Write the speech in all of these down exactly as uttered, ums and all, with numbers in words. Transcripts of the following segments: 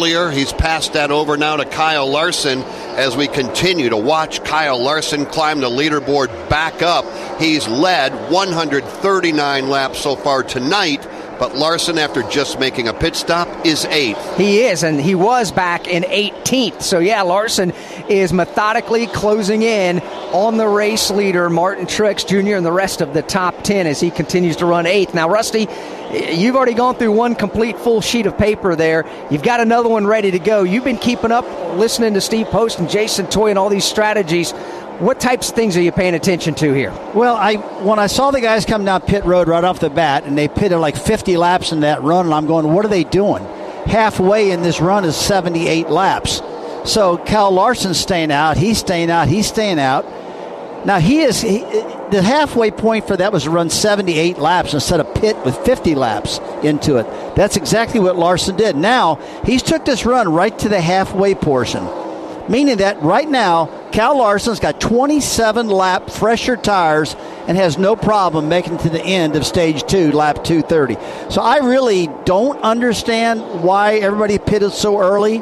earlier. He's passed that over now to Kyle Larson as we continue to watch Kyle Larson climb the leaderboard back up. He's led one hundred thirty-nine laps so far tonight, but Larson, after just making a pit stop, is eighth. He is, and he was back in eighteenth. So, yeah, Larson is methodically closing in on the race leader, Martin Truex Junior, and the rest of the top ten as he continues to run eighth. Now, Rusty, you've already gone through one complete full sheet of paper there. You've got another one ready to go. You've been keeping up, listening to Steve Post and Jason Toy and all these strategies. What types of things are you paying attention to here? Well, I when I saw the guys come down pit road right off the bat, and they pitted like fifty laps in that run, and I'm going, what are they doing? Halfway in this run is seventy-eight laps. So Kyle Larson's staying out, he's staying out, he's staying out. Now, he is he, the halfway point for that was to run seventy-eight laps instead of pit with fifty laps into it. That's exactly what Larson did. Now, he's took this run right to the halfway portion, meaning that right now, Kyle Larson's got twenty-seven lap fresher tires and has no problem making it to the end of stage two, lap two thirty. So I really don't understand why everybody pitted so early.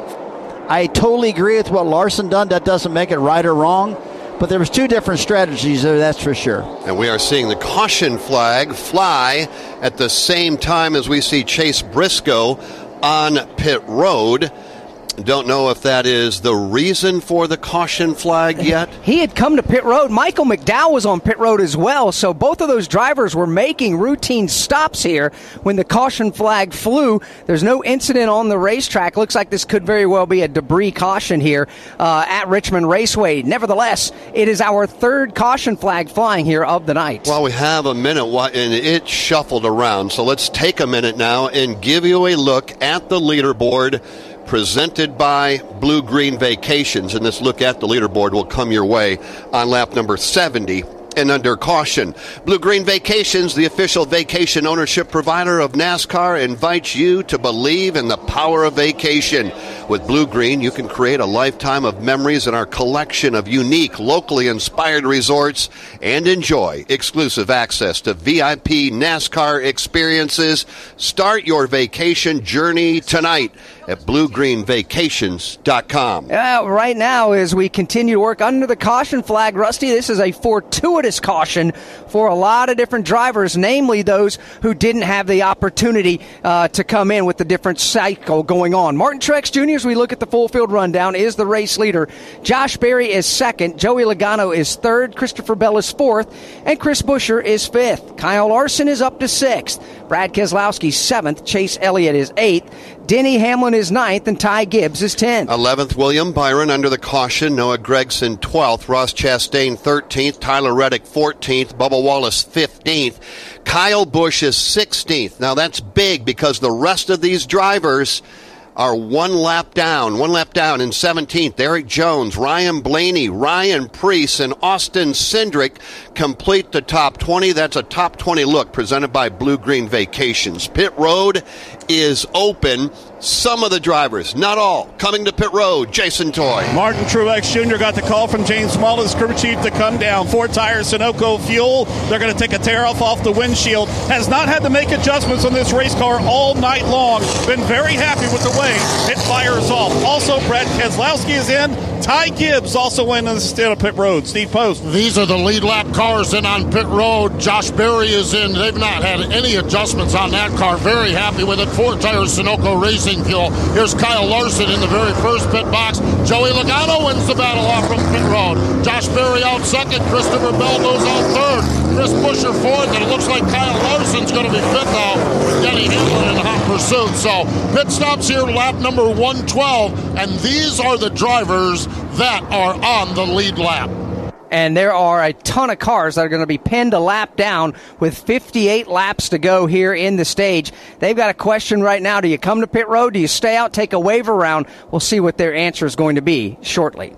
I totally agree with what Larson done. That doesn't make it right or wrong. But there was two different strategies there, that's for sure. And we are seeing the caution flag fly at the same time as we see Chase Briscoe on pit road. Don't know if that is the reason for the caution flag yet. He had come to pit road. Michael McDowell was on pit road as well, so both of those drivers were making routine stops here when the caution flag flew. There's no incident on the racetrack. Looks like this could very well be a debris caution here uh, at Richmond Raceway. Nevertheless, it is our third caution flag flying here of the night. Well, we have a minute, and it shuffled around, so let's take a minute now and give you a look at the leaderboard presented by Blue Green Vacations, and this look at the leaderboard will come your way on lap number seventy and under caution. Blue Green Vacations, the official vacation ownership provider of NASCAR, invites you to believe in the power of vacation. With Blue Green, you can create a lifetime of memories in our collection of unique, locally inspired resorts and enjoy exclusive access to V I P NASCAR experiences. Start your vacation journey tonight at blue green vacations dot com. Uh, right now, as we continue to work under the caution flag, Rusty, this is a fortuitous caution for a lot of different drivers, namely those who didn't have the opportunity uh, to come in with the different cycle going on. Martin Truex Junior, as we look at the full field rundown, is the race leader. Josh Berry is second. Joey Logano is third. Christopher Bell is fourth. And Chris Buescher is fifth. Kyle Larson is up to sixth. Brad Keselowski seventh. Chase Elliott is eighth. Denny Hamlin is ninth, and Ty Gibbs is tenth. eleventh, William Byron under the caution. Noah Gragson twelfth. Ross Chastain thirteenth. Tyler Reddick fourteenth. Bubba Wallace fifteenth. Kyle Busch is sixteenth. Now that's big because the rest of these drivers are one lap down, one lap down in seventeenth. Erik Jones, Ryan Blaney, Ryan Preece, and Austin Cindric complete the top twenty. That's a top twenty look presented by Blue Green Vacations. Pit road is open. Some of the drivers, not all, coming to pit road. Jason Toy. Martin Truex Junior got the call from James Small, his crew chief, to come down. Four tires, Sunoco fuel. They're going to take a tear off off the windshield. Has not had to make adjustments on this race car all night long. Been very happy with the way it fires off. Also, Brad Keselowski is in. Ty Gibbs also in instead of pit road. Steve Post. These are the lead lap cars in on pit road. Josh Berry is in. They've not had any adjustments on that car. Very happy with it. Four tires, Sunoco Racing fuel. Here's Kyle Larson in the very first pit box. Joey Logano wins the battle off from pit road. Josh Berry out second. Christopher Bell goes out third. Chris Buescher fourth. And it looks like Kyle Larson's going to be fifth now. Denny Hamlin in hot pursuit. So pit stops here, lap number one twelve. And these are the drivers that are on the lead lap. And there are a ton of cars that are going to be pinned a lap down with fifty-eight laps to go here in the stage. They've got a question right now. Do you come to pit road? Do you stay out, take a waiver round? We'll see what their answer is going to be shortly.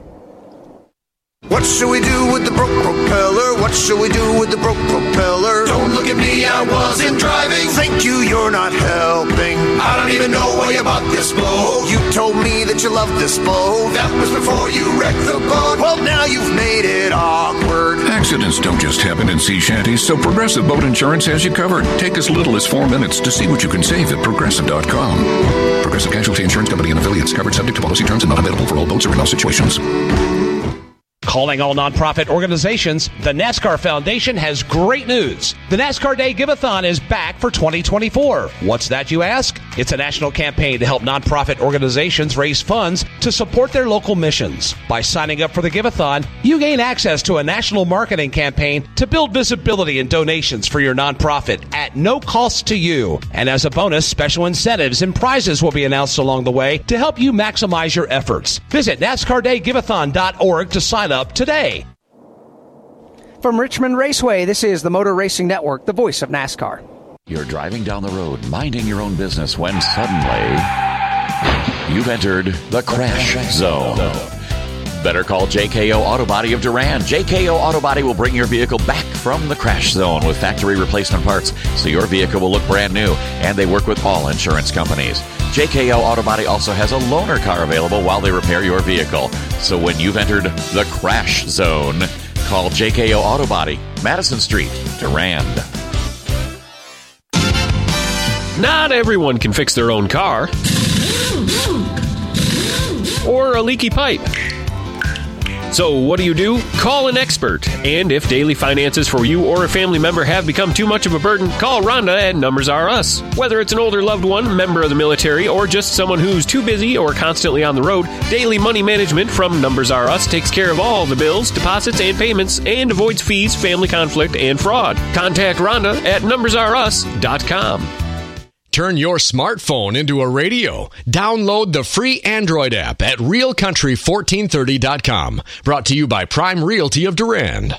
What should we do with the broke propeller? What should we do with the broke propeller? Don't look at me, I wasn't driving. Thank you, you're not helping. I don't even know why you bought this boat. You told me that you loved this boat. That was before you wrecked the boat. Well, now you've made it awkward. Accidents don't just happen in sea shanties, so Progressive Boat Insurance has you covered. Take as little as four minutes to see what you can save at Progressive dot com. Progressive Progressive Casualty Insurance Company and affiliates. Covered subject to policy terms and not available for all boats or in all situations. Calling all nonprofit organizations, the NASCAR Foundation has great news. The NASCAR Day Give-A-thon is back for twenty twenty-four. What's that, you ask? It's a national campaign to help nonprofit organizations raise funds to support their local missions. By signing up for the Give-A-thon, you gain access to a national marketing campaign to build visibility and donations for your nonprofit at no cost to you. And as a bonus, special incentives and prizes will be announced along the way to help you maximize your efforts. Visit NASCAR Day Give A Thon dot org to sign up today. From Richmond Raceway, this is the Motor Racing Network, the voice of NASCAR. You're driving down the road, minding your own business, when suddenly you've entered the crash zone. Better call J K O Auto Body of Durand. J K O Auto Body will bring your vehicle back from the crash zone with factory replacement parts, so your vehicle will look brand new, and they work with all insurance companies. J K O Auto Body also has a loaner car available while they repair your vehicle. So when you've entered the crash zone, call J K O Auto Body, Madison Street, Durand. Not everyone can fix their own car or a leaky pipe. So what do you do? Call an expert. And if daily finances for you or a family member have become too much of a burden, call Rhonda at Numbers R Us. Whether it's an older loved one, member of the military, or just someone who's too busy or constantly on the road, Daily Money Management from Numbers R Us takes care of all the bills, deposits, and payments and avoids fees, family conflict, and fraud. Contact Rhonda at numbers r us dot com. Turn your smartphone into a radio. Download the free Android app at real country fourteen thirty dot com. Brought to you by Prime Realty of Durand.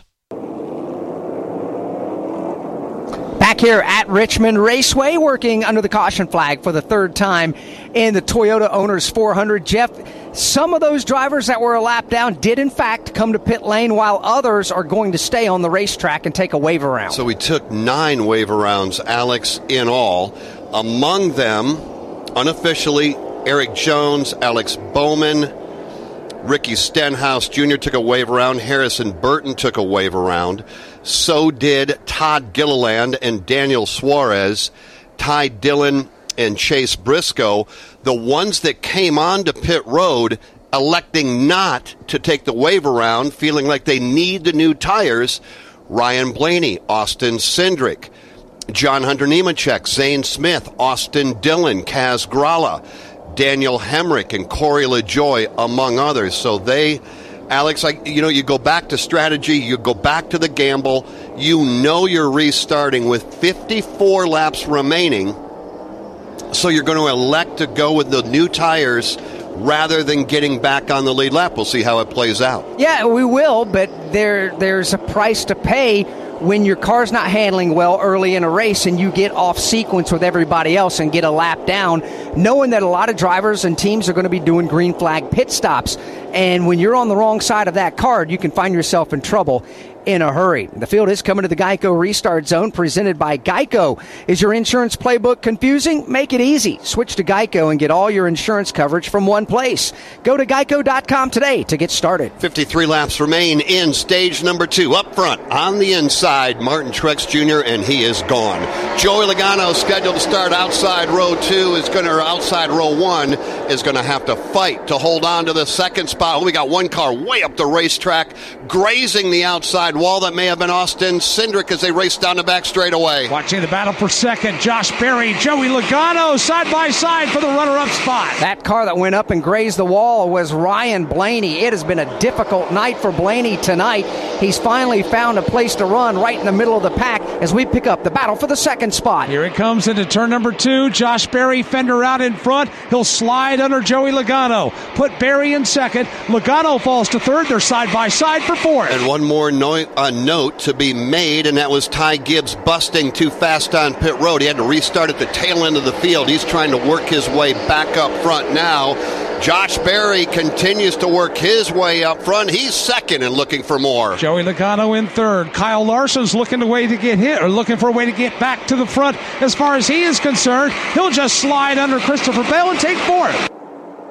Back here at Richmond Raceway, working under the caution flag for the third time in the Toyota Owners four hundred. Jeff, some of those drivers that were a lap down did, in fact, come to pit lane, while others are going to stay on the racetrack and take a waiver round. So we took nine waiver rounds, Alex, in all. Among them, unofficially, Eric Jones, Alex Bowman, Ricky Stenhouse Junior took a waiver round. Harrison Burton took a waiver round. So did Todd Gilliland and Daniel Suarez, Ty Dillon and Chase Briscoe. The ones that came onto pit road electing not to take the waiver round, feeling like they need the new tires, Ryan Blaney, Austin Cindric, John Hunter Nemechek, Zane Smith, Austin Dillon, Kaz Gralla, Daniel Hemrick, and Corey LaJoie, among others. So they, Alex, like, you know, you go back to strategy, you go back to the gamble, you know you're restarting with fifty-four laps remaining, so you're going to elect to go with the new tires rather than getting back on the lead lap. We'll see how it plays out. Yeah, we will, but there there's a price to pay when your car's not handling well early in a race and you get off sequence with everybody else and get a lap down, knowing that a lot of drivers and teams are going to be doing green flag pit stops. And when you're on the wrong side of that card, you can find yourself in trouble in a hurry. The field is coming to the Geico Restart Zone, presented by Geico. Is your insurance playbook confusing? Make it easy. Switch to Geico and get all your insurance coverage from one place. Go to geico dot com today to get started. fifty-three laps remain in stage number two. Up front, on the inside, Martin Truex Junior, and he is gone. Joey Logano, scheduled to start outside row two, is going to, or outside row one, is going to have to fight to hold on to the second spot. We got one car way up the racetrack, grazing the outside wall. That may have been Austin Cindric as they race down the back straightaway. Watching the battle for second, Josh Berry, Joey Logano side by side for the runner-up spot. That car that went up and grazed the wall was Ryan Blaney. It has been a difficult night for Blaney tonight. He's finally found a place to run right in the middle of the pack as we pick up the battle for the second spot. Here it comes into turn number two. Josh Berry, fender out in front. He'll slide under Joey Logano. Put Berry in second. Logano falls to third. They're side by side for fourth. And one more no- uh, note to be made, and that was Ty Gibbs busting too fast on pit road. He had to restart at the tail end of the field. He's trying to work his way back up front now. Josh Berry continues to work his way up front. He's second and looking for more. Joey Logano in third. Kyle Larson's looking a way to get hit, or looking for a way to get back to the front. As far as he is concerned, he'll just slide under Christopher Bell and take fourth.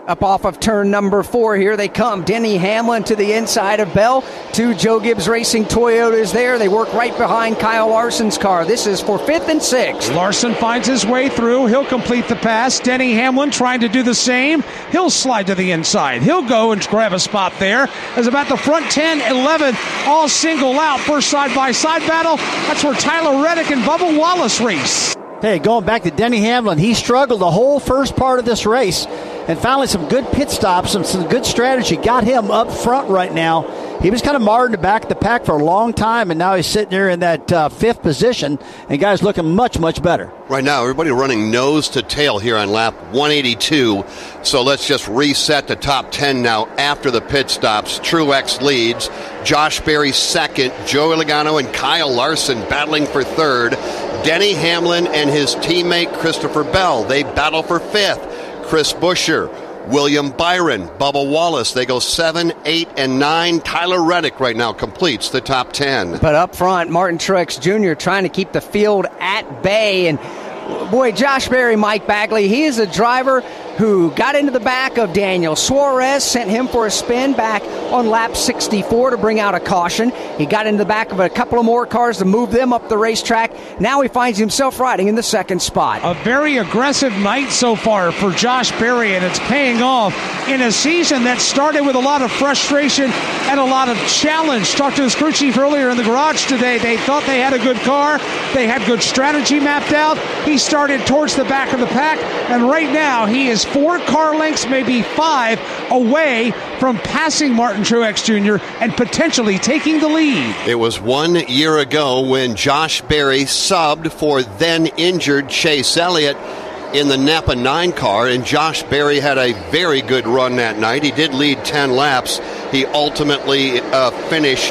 Up off of turn number four, here they come. Denny Hamlin to the inside of Bell. Two Joe Gibbs Racing Toyotas there. They work right behind Kyle Larson's car. This is for fifth and sixth. Larson finds his way through. He'll complete the pass. Denny Hamlin trying to do the same. He'll slide to the inside. He'll go and grab a spot there. As about the front ten, eleven, all single out. First side-by-side battle. That's where Tyler Reddick and Bubba Wallace race. Hey, going back to Denny Hamlin, he struggled the whole first part of this race, and finally some good pit stops and some good strategy got him up front right now. He was kind of marred in the back of the pack for a long time, and now he's sitting there in that uh, fifth position, and guys looking much, much better. Right now, everybody running nose to tail here on lap one eighty-two, so let's just reset the top ten now after the pit stops. Truex leads, Josh Berry second, Joey Logano and Kyle Larson battling for third, Denny Hamlin and his teammate Christopher Bell, they battle for fifth, Chris Buescher, William Byron, Bubba Wallace, they go seven, eight, and nine. Tyler Reddick right now completes the top ten. But up front, Martin Truex Junior trying to keep the field at bay. And boy, Josh Berry, Mike Bagley, he is a driver who got into the back of Daniel Suarez, sent him for a spin back on lap sixty-four to bring out a caution. He got into the back of a couple of more cars to move them up the racetrack. Now he finds himself riding in the second spot. A very aggressive night so far for Josh Berry, and it's paying off in a season that started with a lot of frustration and a lot of challenge. Talked to his crew chief earlier in the garage today. They thought they had a good car. They had good strategy mapped out. He started towards the back of the pack, and right now he is four car lengths, maybe five, away from passing Martin Truex Junior and potentially taking the lead. It was one year ago when Josh Berry subbed for then injured Chase Elliott in the Napa nine car, and Josh Berry had a very good run that night. He did lead ten laps. He ultimately uh, finished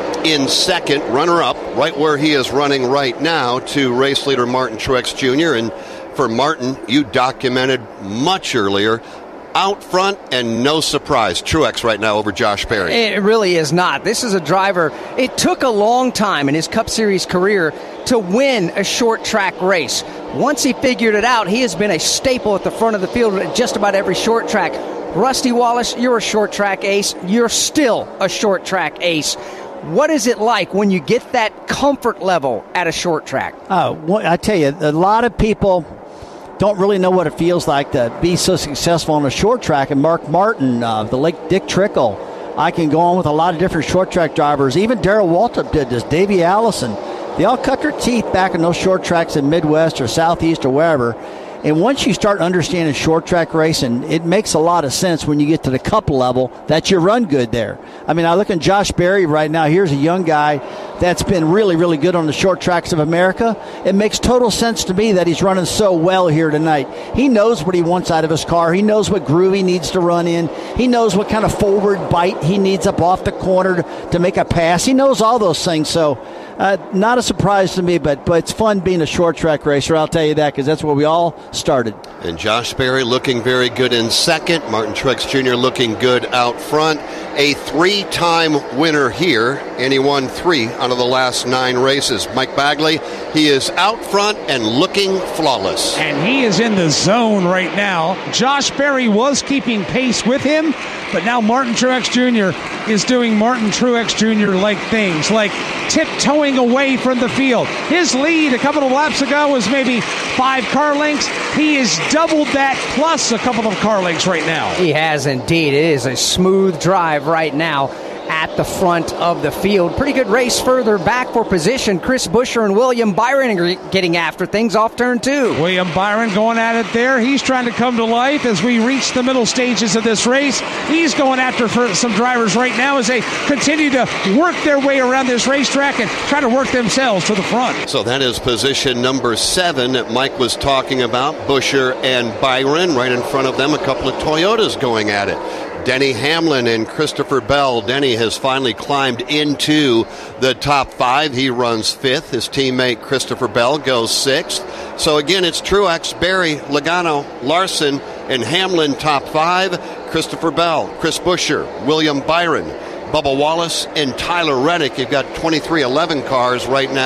in second, runner-up, right where he is running right now, to race leader Martin Truex Junior And for Martin, you documented much earlier, out front and no surprise. Truex right now over Josh Berry. It really is not. This is a driver. It took a long time in his Cup Series career to win a short track race. Once he figured it out, he has been a staple at the front of the field at just about every short track. Rusty Wallace, you're a short track ace. You're still a short track ace. What is it like when you get that comfort level at a short track? Uh, I tell you, a lot of people don't really know what it feels like to be so successful on a short track. And Mark Martin, uh, the late Dick Trickle, I can go on with a lot of different short track drivers. Even Darrell Waltrip did this, Davey Allison. They all cut their teeth back in those short tracks in Midwest or Southeast or wherever. And once you start understanding short track racing, it makes a lot of sense when you get to the Cup level that you run good there. I mean, I look at Josh Berry right now. Here's a young guy that's been really, really good on the short tracks of America. It makes total sense to me that he's running so well here tonight. He knows what he wants out of his car. He knows what groove he needs to run in. He knows what kind of forward bite he needs up off the corner to, to make a pass. He knows all those things. So uh, not a surprise to me, but, but it's fun being a short track racer. I'll tell you that, because that's where we all started. And Josh Berry looking very good in second. Martin Truex Junior looking good out front. A three-time winner here, and he won three out of the last nine races. Mike Bagley, he is out front and looking flawless. And he is in the zone right now. Josh Berry was keeping pace with him, but now Martin Truex Junior is doing Martin Truex Junior-like things, like tiptoeing away from the field. His lead a couple of laps ago was maybe five car lengths. He has doubled that plus a couple of car lengths right now. He has indeed. It is a smooth drive right now at the front of the field. Pretty good race further back for position. Chris Buescher and William Byron are getting after things off turn two. William Byron going at it there. He's trying to come to life as we reach the middle stages of this race. He's going after for some drivers right now as they continue to work their way around this racetrack and try to work themselves to the front. So that is position number seven that Mike was talking about. Buescher and Byron right in front of them. A couple of Toyotas going at it. Denny Hamlin and Christopher Bell. Denny has finally climbed into the top five. He runs fifth. His teammate Christopher Bell goes sixth. So again, it's Truex, Berry, Logano, Larson, and Hamlin top five. Christopher Bell, Chris Buescher, William Byron, Bubba Wallace, and Tyler Reddick. You've got twenty-three eleven cars right now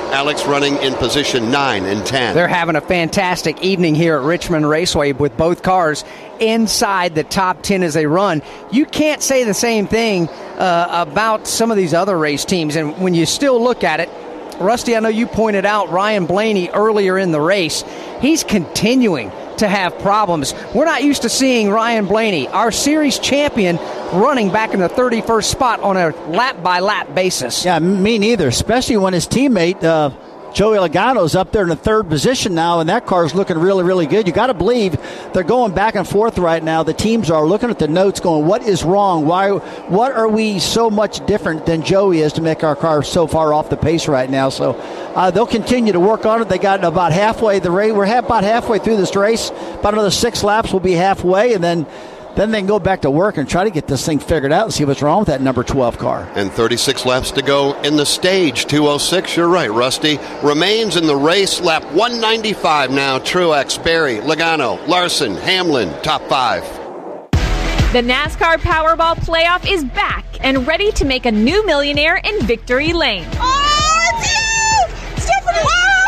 Alex running in position nine and ten. They're having a fantastic evening here at Richmond Raceway with both cars inside the top ten as they run. You can't say the same thing uh, about some of these other race teams. And when you still look at it, Rusty, I know you pointed out Ryan Blaney earlier in the race. He's continuing to have problems. We're not used to seeing Ryan Blaney, our series champion, running back in the thirty-first spot on a lap-by-lap basis. Yeah, me neither, especially when his teammate, uh, Joey Logano's up there in the third position now, and that car's looking really, really good. You got to believe they're going back and forth right now. The teams are looking at the notes going, what is wrong? Why? What are we so much different than Joey is to make our car so far off the pace right now? So uh, they'll continue to work on it. They got about halfway the race. We're about halfway through this race. About another six laps will be halfway, and then Then they can go back to work and try to get this thing figured out and see what's wrong with that number twelve car. And thirty-six laps to go in the stage. two oh six, you're right, Rusty. Remains in the race. Lap one ninety-five now. Truex, Berry, Logano, Larson, Hamlin, top five. The NASCAR Powerball Playoff is back and ready to make a new millionaire in Victory Lane. Oh, it's you! Stephanie!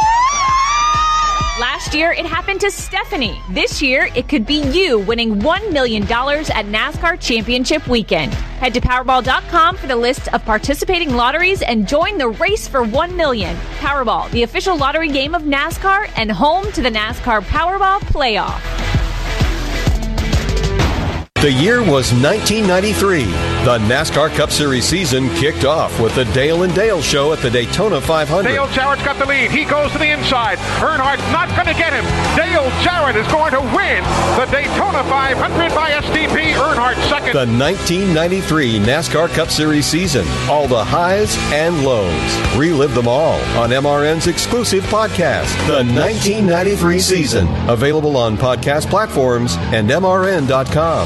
Last year, it happened to Stephanie. This year, it could be you winning one million dollars at NASCAR Championship Weekend. Head to Powerball dot com for the list of participating lotteries and join the race for one million dollars. Powerball, the official lottery game of NASCAR and home to the NASCAR Powerball Playoff. The year was nineteen ninety-three. The NASCAR Cup Series season kicked off with the Dale and Dale Show at the Daytona five hundred. Dale Jarrett's got the lead. He goes to the inside. Earnhardt's not going to get him. Dale Jarrett is going to win the Daytona five hundred by S T P. Earnhardt second. The nineteen ninety-three NASCAR Cup Series season. All the highs and lows. Relive them all on M R N's exclusive podcast, The nineteen ninety-three Season. Available on podcast platforms and M R N dot com.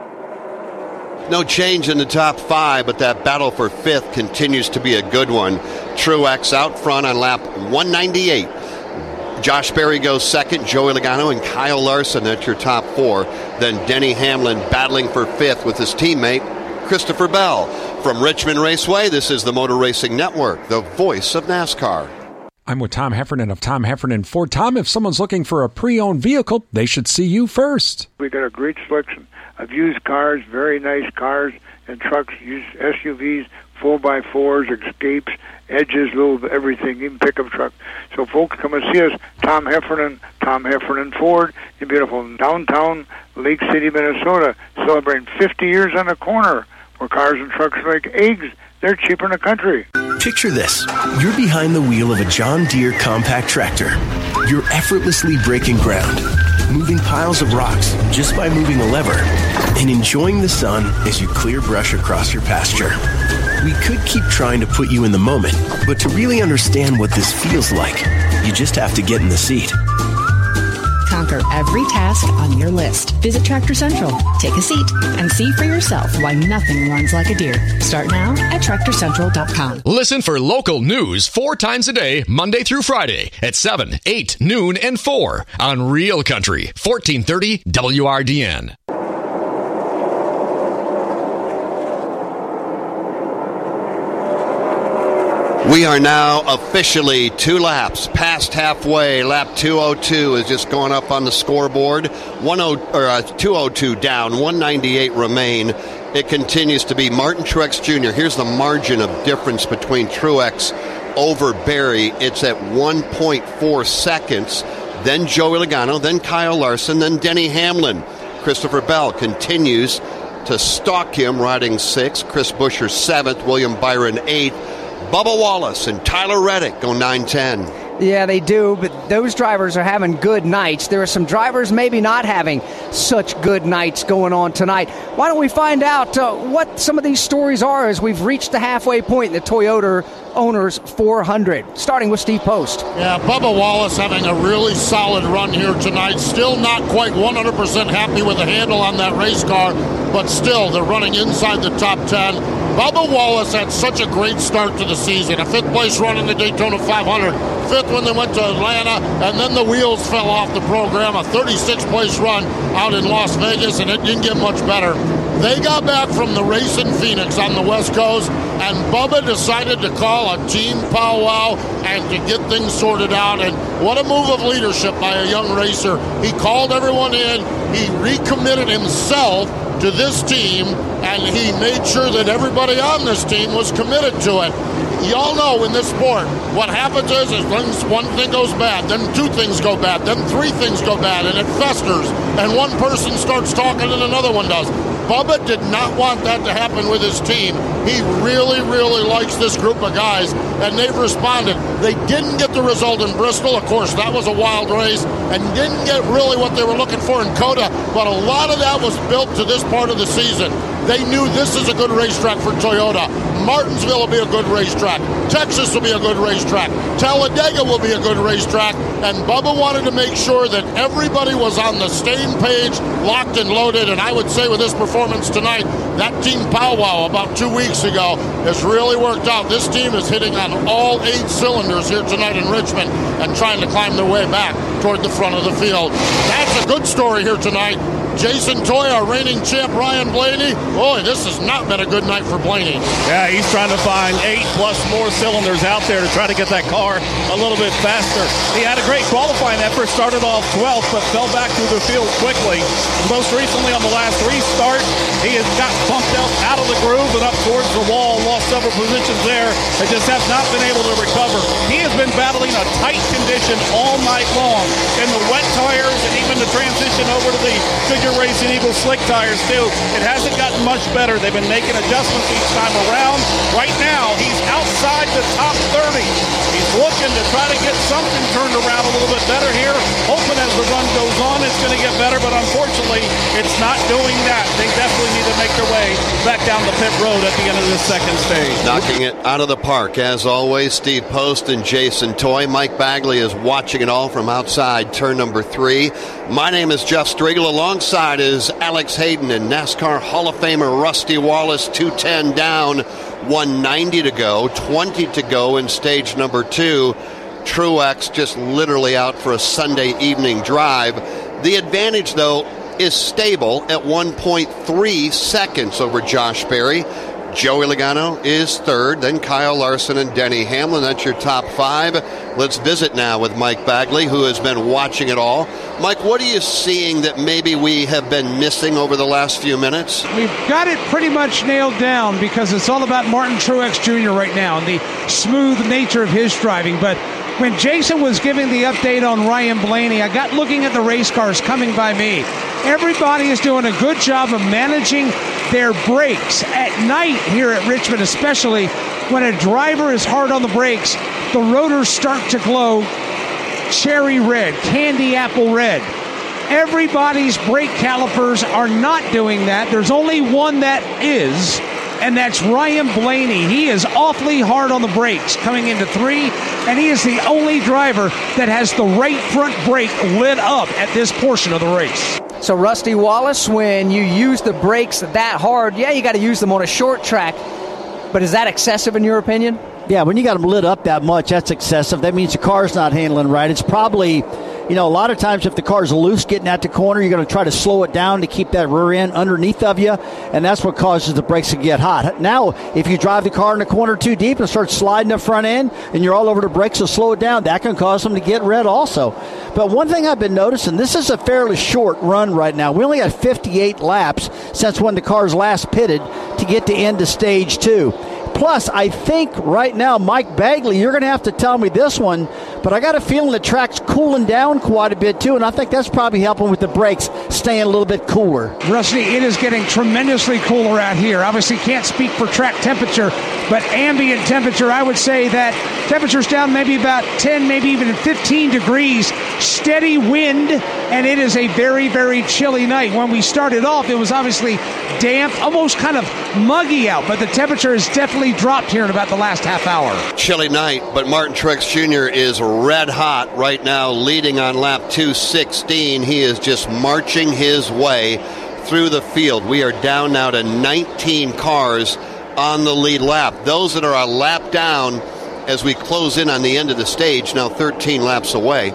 No change in the top five, but that battle for fifth continues to be a good one. Truex out front on lap one ninety-eight. Josh Berry goes second, Joey Logano and Kyle Larson, that's your top four. Then Denny Hamlin battling for fifth with his teammate, Christopher Bell. From Richmond Raceway, this is the Motor Racing Network, the voice of NASCAR. I'm with Tom Heffernan of Tom Heffernan Ford. Tom, if someone's looking for a pre-owned vehicle, they should see you first. We got a great selection of used cars, very nice cars and trucks, used S U Vs, four by fours, Escapes, Edges, little everything, even pickup truck. So folks, come and see us, Tom Heffernan, Tom Heffernan Ford, in beautiful downtown Lake City, Minnesota, celebrating fifty years on the corner, where cars and trucks are like eggs. They're cheaper in the country. Picture this. You're behind the wheel of a John Deere compact tractor. You're effortlessly breaking ground, moving piles of rocks just by moving a lever, and enjoying the sun as you clear brush across your pasture. We could keep trying to put you in the moment, but to really understand what this feels like, you just have to get in the seat. Conquer every task on your list. Visit Tractor Central, take a seat, and see for yourself why nothing runs like a deer. Start now at tractor central dot com. Listen for local news four times a day, Monday through Friday at seven, eight, noon, and four on Real Country, fourteen thirty W R D N. We are now officially two laps past halfway. Lap two oh two is just going up on the scoreboard. one oh or uh, two oh two down, one ninety-eight remain. It continues to be Martin Truex Junior Here's the margin of difference between Truex over Berry. It's at one point four seconds. Then Joey Logano, then Kyle Larson, then Denny Hamlin. Christopher Bell continues to stalk him, riding sixth. Chris Buescher seventh. William Byron eighth. Bubba Wallace and Tyler Reddick go nine ten. Yeah, they do, but those drivers are having good nights. There are some drivers maybe not having such good nights going on tonight. Why don't we find out uh, what some of these stories are as we've reached the halfway point in the Toyota Owners four hundred, starting with Steve Post. Yeah, Bubba Wallace having a really solid run here tonight. Still not quite one hundred percent happy with the handle on that race car, but still they're running inside the top ten. Bubba Wallace had such a great start to the season. A fifth place run in the Daytona five hundred, fifth when they went to Atlanta, and then the wheels fell off the program. A thirty-sixth place run out in Las Vegas, and it didn't get much better. They got back from the race in Phoenix on the West Coast, and Bubba decided to call a team powwow and to get things sorted out. And what a move of leadership by a young racer. He called everyone in. He recommitted himself to this team, and he made sure that everybody on this team was committed to it. Y'all know in this sport, what happens is, is things, one thing goes bad, then two things go bad, then three things go bad, and it festers, and one person starts talking and another one does. Bubba did not want that to happen with his team. He really, really likes this group of guys, and they've responded. They didn't get the result in Bristol. Of course, that was a wild race, and didn't get really what they were looking for in COTA, but a lot of that was built to this part of the season. They knew this is a good racetrack for Toyota. Martinsville will be a good racetrack. Texas will be a good racetrack. Talladega will be a good racetrack. And Bubba wanted to make sure that everybody was on the same page, locked and loaded. And I would say with this performance tonight, that team powwow about two weeks ago has really worked out. This team is hitting on all eight cylinders here tonight in Richmond and trying to climb their way back toward the front of the field. That's a good story here tonight. Jason Toy, our reigning champ, Ryan Blaney. Boy, this has not been a good night for Blaney. Yeah, he's trying to find eight plus more cylinders out there to try to get that car a little bit faster. He had a great qualifying effort, started off twelfth, but fell back through the field quickly. Most recently on the last restart, he has got bumped out, out of the groove and up towards the wall, lost several positions there, and just have not been able to recover. He has been battling a tight condition all night long in the wet tires and even the transition over to the Figure Racing Eagle slick tires too. It hasn't gotten much better. They've been making adjustments each time around. Right now, he's outside the top thirty. He's looking to try to get something turned around a little bit better here, hoping as the run goes on it's going to get better, but unfortunately, it's not doing that. They definitely need to make their way back down the pit road at the end of this second stage. Knocking it out of the park, as always, Steve Post and Jason Toy. Mike Bagley is watching it all from outside turn number three. My name is Jeff Striegel. Alongside is Alex Hayden and NASCAR Hall of Famer Rusty Wallace. two ten down, one ninety to go, twenty to go in stage number two. Truex just literally out for a Sunday evening drive. The advantage, though, is stable at one point three seconds over Josh Berry. Joey Logano is third, then Kyle Larson and Denny Hamlin. That's your top five. Let's visit now with Mike Bagley, who has been watching it all. Mike, what are you seeing that maybe we have been missing over the last few minutes? We've got it pretty much nailed down because it's all about Martin Truex Junior right now and the smooth nature of his driving. But when Jason was giving the update on Ryan Blaney, I got looking at the race cars coming by me. Everybody is doing a good job of managing their brakes at night here at Richmond, especially when a driver is hard on the brakes. The rotors start to glow cherry red, candy apple red. Everybody's brake calipers are not doing that. There's only one that is, and that's Ryan Blaney. He is awfully hard on the brakes coming into three, and he is the only driver that has the right front brake lit up at this portion of the race. So, Rusty Wallace, when you use the brakes that hard, yeah, you got to use them on a short track, but is that excessive in your opinion? Yeah, when you got them lit up that much, that's excessive. That means the car's not handling right. It's probably, you know, a lot of times if the car's loose getting at the corner, you're going to try to slow it down to keep that rear end underneath of you, and that's what causes the brakes to get hot. Now, if you drive the car in the corner too deep and start sliding the front end and you're all over the brakes to slow it down, that can cause them to get red also. But one thing I've been noticing, this is a fairly short run right now. We only got fifty-eight laps since when the cars last pitted to get to end of stage two. Plus, I think right now, Mike Bagley, you're going to have to tell me this one, but I got a feeling the track's cooling down quite a bit, too, and I think that's probably helping with the brakes staying a little bit cooler. Rusty, it is getting tremendously cooler out here. Obviously, can't speak for track temperature, but ambient temperature, I would say that temperature's down maybe about ten, maybe even fifteen degrees, steady wind, and it is a very, very chilly night. When we started off, it was obviously damp, almost kind of muggy out, but the temperature has definitely dropped here in about the last half hour. Chilly night, but Martin Truex Junior is red hot right now, leading on lap two sixteen. He is just marching his way through the field. We are down now to nineteen cars on the lead lap. Those that are a lap down as we close in on the end of the stage, now thirteen laps away.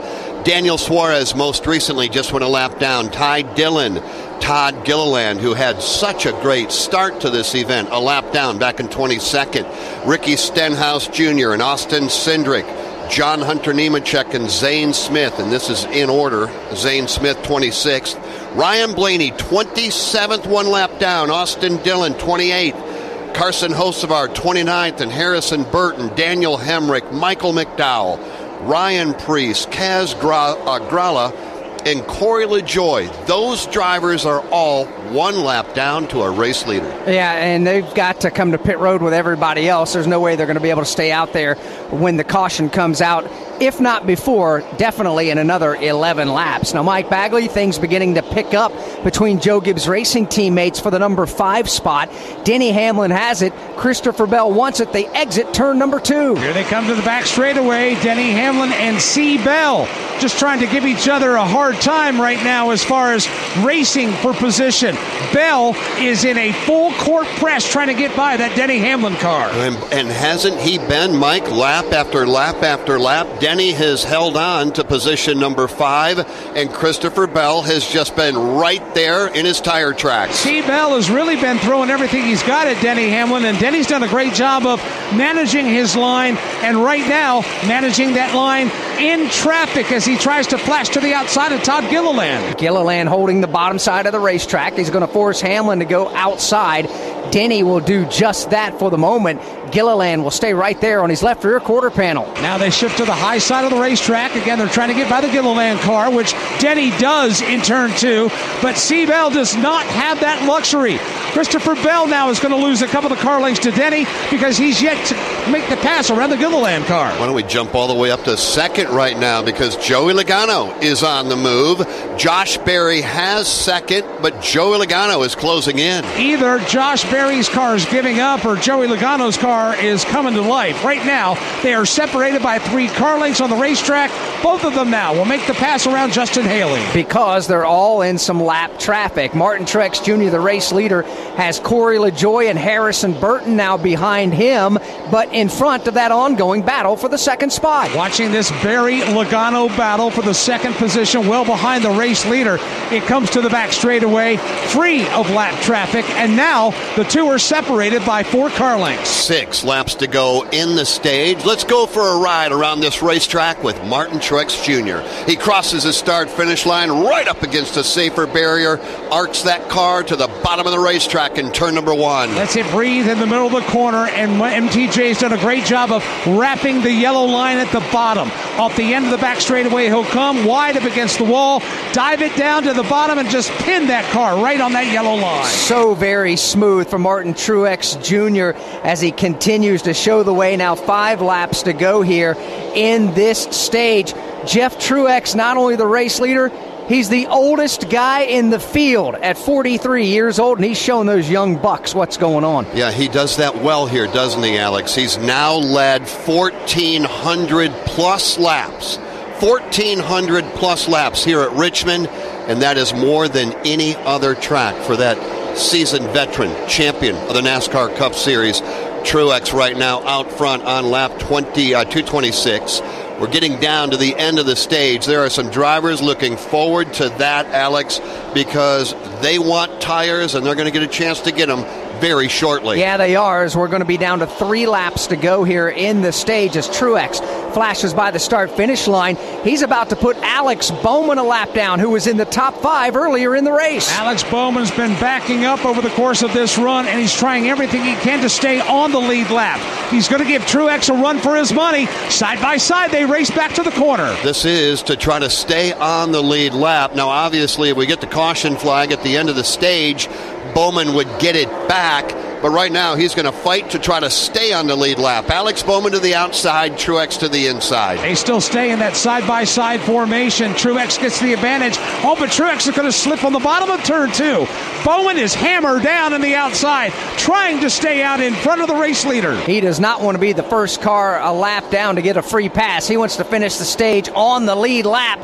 Daniel Suarez most recently just went a lap down. Ty Dillon, Todd Gilliland, who had such a great start to this event, a lap down back in twenty-second. Ricky Stenhouse Junior and Austin Cindric, John Hunter Nemechek and Zane Smith, and this is in order. Zane Smith, twenty-sixth. Ryan Blaney, twenty-seventh, one lap down. Austin Dillon, twenty-eighth. Carson Hocevar, twenty-ninth, and Harrison Burton, Daniel Hemrick, Michael McDowell, Ryan Priest, Kaz Gra- uh, Grala, and Corey LaJoie. Those drivers are all one lap down to a race leader. Yeah, and they've got to come to pit road with everybody else. There's no way they're going to be able to stay out there when the caution comes out. If not before, definitely in another eleven laps. Now, Mike Bagley, things beginning to pick up between Joe Gibbs Racing teammates for the number five spot. Denny Hamlin has it. Christopher Bell wants it. They exit turn number two. Here they come to the back straightaway. Denny Hamlin and C. Bell just trying to give each other a hard time right now as far as racing for position. Bell is in a full court press trying to get by that Denny Hamlin car. And, and hasn't he been, Mike, lap after lap after lap? Denny has held on to position number five, and Christopher Bell has just been right there in his tire tracks. C. Bell has really been throwing everything he's got at Denny Hamlin, and Denny's done a great job of managing his line, and right now managing that line in traffic as he tries to flash to the outside of Todd Gilliland. Gilliland holding the bottom side of the racetrack. He's going to force Hamlin to go outside. Denny will do just that for the moment. Gilliland will stay right there on his left rear quarter panel. Now they shift to the high side of the racetrack. Again, they're trying to get by the Gilliland car, which Denny does in turn two, but C. Bell does not have that luxury. Christopher Bell now is going to lose a couple of car lengths to Denny because he's yet to make the pass around the Gilliland car. Why don't we jump all the way up to second right now, because Joey Logano is on the move. Josh Berry has second, but Joey Logano is closing in. Either Josh Berry's car is giving up or Joey Logano's car is coming to life. Right now, they are separated by three car lengths on the racetrack. Both of them now will make the pass around Justin Haley. Because they're all in some lap traffic. Martin Truex Junior, the race leader, has Corey LaJoie and Harrison Burton now behind him, but in front of that ongoing battle for the second spot. Watching this Berry-Logano battle for the second position, well behind the race leader. It comes to the back straightaway, free of lap traffic, and now the two are separated by four car lengths. Six laps to go in the stage. Let's go for a ride around this racetrack with Martin Truex Junior He crosses the start-finish line right up against a safer barrier, arcs that car to the bottom of the racetrack in turn number one. Lets it breathe in the middle of the corner, and M T J's done a great job of wrapping the yellow line at the bottom. Off the end of the back straightaway, he'll come wide up against the wall, dive it down to the bottom, and just pin that car right on that yellow line. So very smooth for Martin Truex Junior as he continues to show the way. Now five laps to go here in this stage. Jeff Truex, not only the race leader, he's the oldest guy in the field at forty-three years old, and he's showing those young bucks what's going on. Yeah, he does that well here, doesn't he, Alex? He's now led fourteen hundred plus laps. fourteen hundred plus laps here at Richmond, and that is more than any other track for that seasoned veteran champion of the NASCAR Cup Series. Truex right now out front on lap twenty, uh, two twenty-six. We're getting down to the end of the stage. There are some drivers looking forward to that, Alex, because they want tires and they're going to get a chance to get them very shortly. Yeah, they are, as we're going to be down to three laps to go here in the stage as Truex flashes by the start-finish line. He's about to put Alex Bowman a lap down, who was in the top five earlier in the race. Alex Bowman's been backing up over the course of this run, and he's trying everything he can to stay on the lead lap. He's going to give Truex a run for his money. Side by side, they race back to the corner. This is to try to stay on the lead lap. Now, obviously, if we get the caution flag at the end of the stage, Bowman would get it back, but right now he's going to fight to try to stay on the lead lap. Alex Bowman to the outside, Truex to the inside. They still stay in that side-by-side formation. Truex gets the advantage. Oh, but Truex is going to slip on the bottom of turn two. Bowman is hammered down in the outside, trying to stay out in front of the race leader. He does not want to be the first car a lap down to get a free pass. He wants to finish the stage on the lead lap.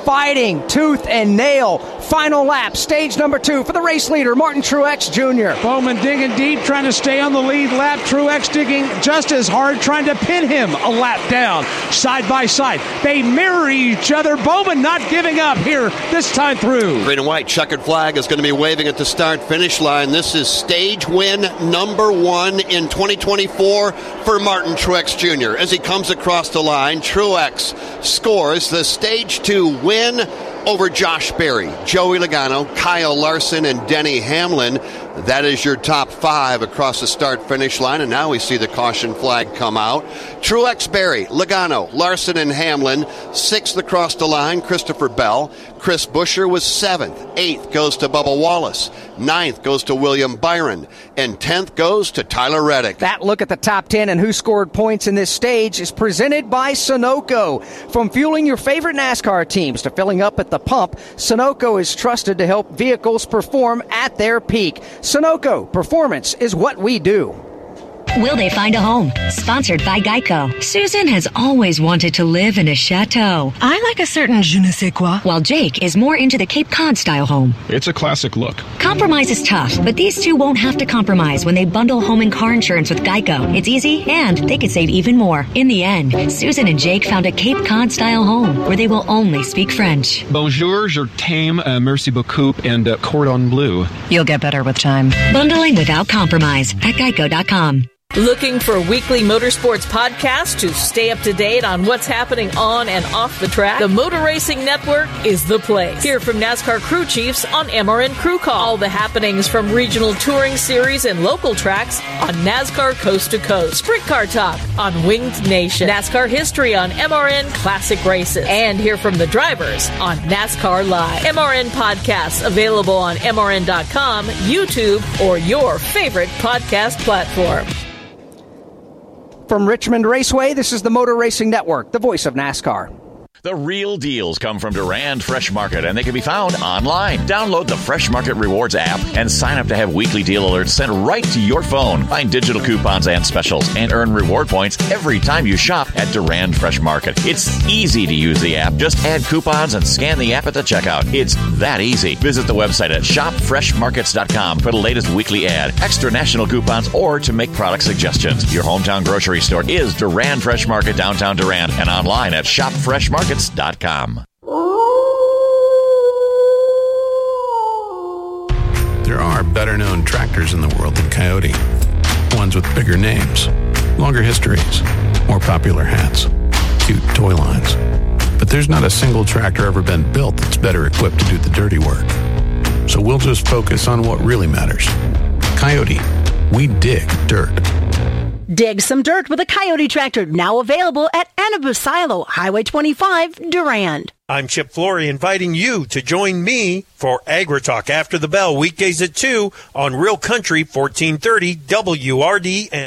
fighting tooth and nail. Final lap, stage number two for the race leader, Martin Truex Junior Bowman digging deep, trying to stay on the lead lap. Truex digging just as hard, trying to pin him a lap down, side by side. They mirror each other. Bowman not giving up here this time through. Green and white checkered flag is going to be waving at the start-finish line. This is stage win number one in twenty twenty-four for Martin Truex Junior As he comes across the line, Truex scores the stage two win over Josh Berry, Joey Logano, Kyle Larson, and Denny Hamlin. That is your top five across the start-finish line, and now we see the caution flag come out. Truex, Berry, Logano, Larson, and Hamlin. Sixth across the line, Christopher Bell. Chris Buescher was seventh. Eighth goes to Bubba Wallace. Ninth goes to William Byron. And tenth goes to Tyler Reddick. That look at the top ten and who scored points in this stage is presented by Sunoco. From fueling your favorite NASCAR teams to filling up at the pump, Sunoco is trusted to help vehicles perform at their peak. Sunoco, performance is what we do. Will they find a home? Sponsored by Geico. Susan has always wanted to live in a chateau. I like a certain je ne sais quoi. While Jake is more into the Cape Cod style home. It's a classic look. Compromise is tough, but these two won't have to compromise when they bundle home and car insurance with Geico. It's easy, and they could save even more. In the end, Susan and Jake found a Cape Cod style home where they will only speak French. Bonjour, je t'aime, uh, merci beaucoup, and uh, cordon bleu. You'll get better with time. Bundling without compromise at geico dot com. Looking for weekly motorsports podcasts to stay up to date on what's happening on and off the track? The Motor Racing Network is the place. Hear from NASCAR crew chiefs on M R N Crew Call. All the happenings from regional touring series and local tracks on NASCAR Coast to Coast. Sprint Car Talk on Winged Nation. NASCAR history on M R N Classic Races. And hear from the drivers on NASCAR Live. M R N podcasts available on M R N dot com, YouTube, or your favorite podcast platform. From Richmond Raceway, this is the Motor Racing Network, the voice of NASCAR. The real deals come from Durand Fresh Market, and they can be found online. Download the Fresh Market Rewards app and sign up to have weekly deal alerts sent right to your phone. Find digital coupons and specials and earn reward points every time you shop at Durand Fresh Market. It's easy to use the app. Just add coupons and scan the app at the checkout. It's that easy. Visit the website at shop fresh markets dot com for the latest weekly ad, extra national coupons, or to make product suggestions. Your hometown grocery store is Durand Fresh Market, downtown Durand, and online at shop fresh markets dot com. There are better-known tractors in the world than Coyote. Ones with bigger names, longer histories, more popular hats, cute toy lines. But there's not a single tractor ever been built that's better equipped to do the dirty work. So we'll just focus on what really matters. Coyote, we dig dirt. Dig some dirt with a Coyote tractor, now available at Anabusilo, Highway twenty-five, Durand. I'm Chip Flory, inviting you to join me for AgriTalk after the bell, weekdays at two on Real Country fourteen thirty W R D N.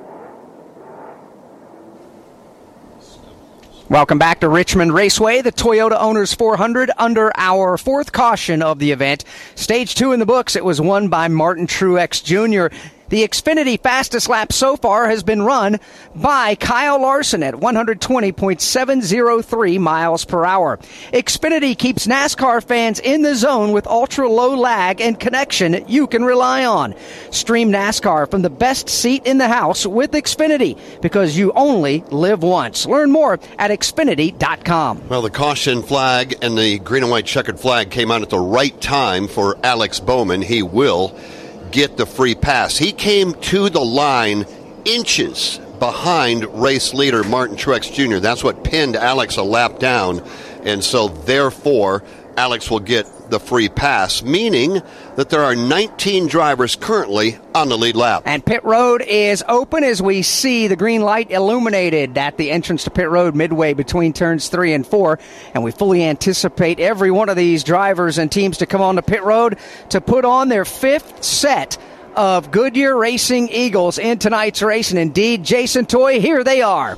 Welcome back to Richmond Raceway, the Toyota Owners four hundred, under our fourth caution of the event. Stage two in the books, it was won by Martin Truex Junior The Xfinity fastest lap so far has been run by Kyle Larson at one twenty point seven oh three miles per hour. Xfinity keeps NASCAR fans in the zone with ultra-low lag and connection you can rely on. Stream NASCAR from the best seat in the house with Xfinity, because you only live once. Learn more at xfinity dot com. Well, the caution flag and the green and white checkered flag came out at the right time for Alex Bowman. He will get the free pass. He came to the line inches behind race leader Martin Truex Junior That's what pinned Alex a lap down, and so therefore Alex will get the free pass, meaning that there are nineteen drivers currently on the lead lap. And pit road is open as we see the green light illuminated at the entrance to pit road midway between turns three and four. And we fully anticipate every one of these drivers and teams to come on to pit road to put on their fifth set of Goodyear Racing Eagles in tonight's race. And indeed, Jason Toy, here they are.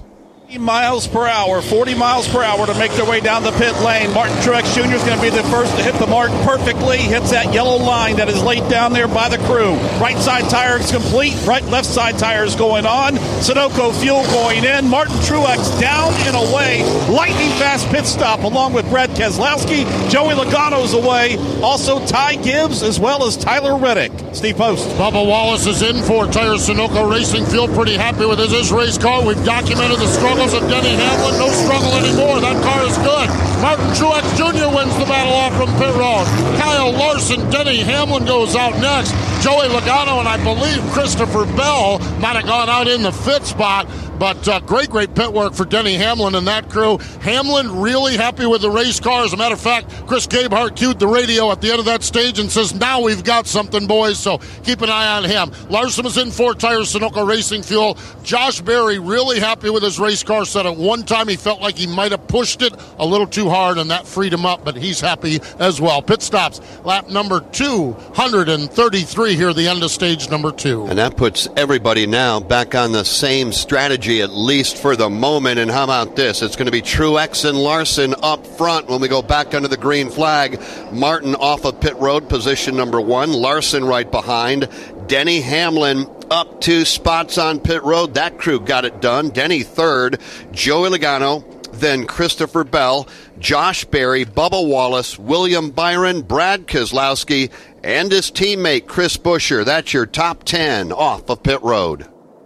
miles per hour, forty miles per hour to make their way down the pit lane. Martin Truex Junior is going to be the first to hit the mark perfectly. Hits that yellow line that is laid down there by the crew. Right side tire is complete. Right left side tire is going on. Sunoco fuel going in. Martin Truex down and away. Lightning fast pit stop along with Brad Keselowski. Joey Logano's away. Also Ty Gibbs as well as Tyler Reddick. Steve Post. Bubba Wallace is in for Tire Sunoco Racing Fuel. Pretty happy with his, his race car. We've documented the struggle of Denny Hamlin. No struggle anymore. That car is good. Martin Truex Junior wins the battle off from pit road. Kyle Larson, Denny Hamlin goes out next. Joey Logano and I believe Christopher Bell might have gone out in the fifth spot. But uh, great, great pit work for Denny Hamlin and that crew. Hamlin really happy with the race car. As a matter of fact, Chris Gabehart cued the radio at the end of that stage and says, now we've got something, boys, so keep an eye on him. Larson was in four tires, Sunoco Racing Fuel. Josh Berry really happy with his race car. Said at one time he felt like he might have pushed it a little too hard, and that freed him up, but he's happy as well. Pit stops, lap number two hundred thirty-three here, the end of stage number two. And that puts everybody now back on the same strategy, at least for the moment. And how about this? It's going to be Truex and Larson up front when we go back under the green flag. Martin off of pit road, position number one. Larson right behind. Denny Hamlin up two spots on pit road. That crew got it done. Denny third. Joey Logano, then Christopher Bell, Josh Berry, Bubba Wallace, William Byron, Brad Keselowski, and his teammate Chris Buescher. That's your top ten off of pit road.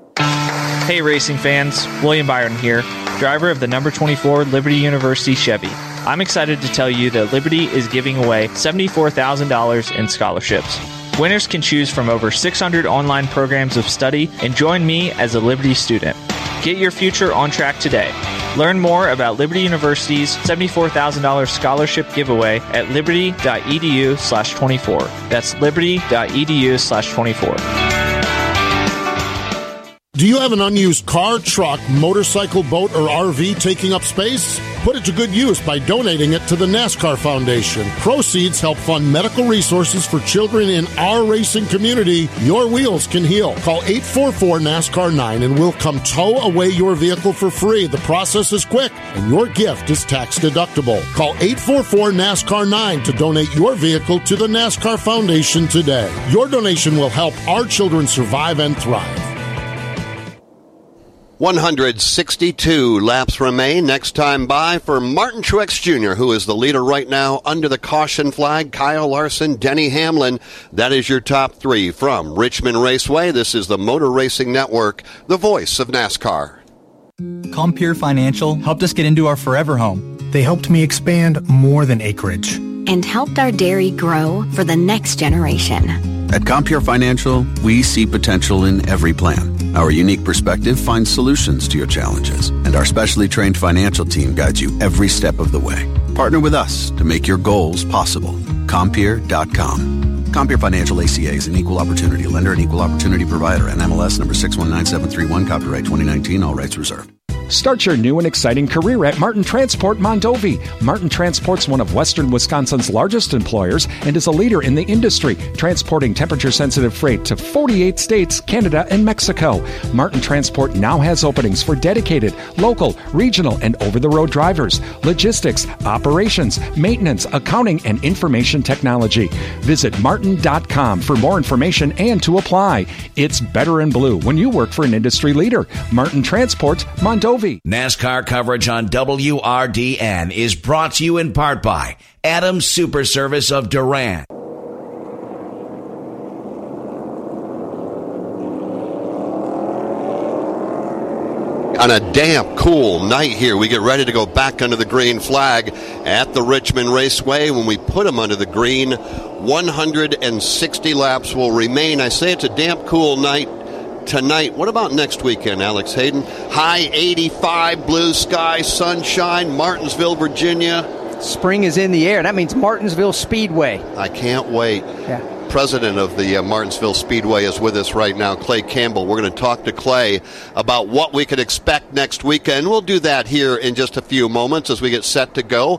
Hey racing fans, William Byron here, driver of the number twenty-four Liberty University Chevy. I'm excited to tell you that Liberty is giving away seventy-four thousand dollars in scholarships. Winners can choose from over six hundred online programs of study and join me as a Liberty student. Get your future on track today. Learn more about Liberty University's seventy-four thousand dollars scholarship giveaway at liberty.edu slash 24. That's liberty.edu slash 24. Do you have an unused car, truck, motorcycle, boat, or R V taking up space? Put it to good use by donating it to the NASCAR Foundation. Proceeds help fund medical resources for children in our racing community. Your wheels can heal. Call eight four four NASCAR nine and we'll come tow away your vehicle for free. The process is quick and your gift is tax deductible. Call eight four four NASCAR nine to donate your vehicle to the NASCAR Foundation today. Your donation will help our children survive and thrive. one hundred sixty-two laps remain. Next time by for Martin Truex Junior, who is the leader right now under the caution flag. Kyle Larson, Denny Hamlin. That is your top three from Richmond Raceway. This is the Motor Racing Network, the voice of NASCAR. Compeer Financial helped us get into our forever home. They helped me expand more than acreage. And helped our dairy grow for the next generation. At Compeer Financial, we see potential in every plan. Our unique perspective finds solutions to your challenges, and our specially trained financial team guides you every step of the way. Partner with us to make your goals possible. Compeer dot com. Compeer Financial A C A is an equal opportunity lender and equal opportunity provider. N M L S number six one nine seven three one, copyright twenty nineteen, all rights reserved. Start your new and exciting career at Martin Transport Mondovi. Martin Transport's one of Western Wisconsin's largest employers and is a leader in the industry, transporting temperature-sensitive freight to forty-eight states, Canada, and Mexico. Martin Transport now has openings for dedicated, local, regional, and over-the-road drivers, logistics, operations, maintenance, accounting, and information technology. Visit martin dot com for more information and to apply. It's better in blue when you work for an industry leader. Martin Transport Mondovi. NASCAR coverage on W R D N is brought to you in part by Adams Super Service of Durant. On a damp, cool night here, we get ready to go back under the green flag at the Richmond Raceway. When we put them under the green, one hundred sixty laps will remain. I say it's a damp, cool night tonight. What about next weekend, Alex Hayden? High eighty-five, blue sky, sunshine, Martinsville, Virginia. Spring is in the air. That means Martinsville Speedway. I can't wait. Yeah. President of the uh, Martinsville Speedway is with us right now, Clay Campbell. We're going to talk to Clay about what we could expect next weekend. We'll do that here in just a few moments as we get set to go.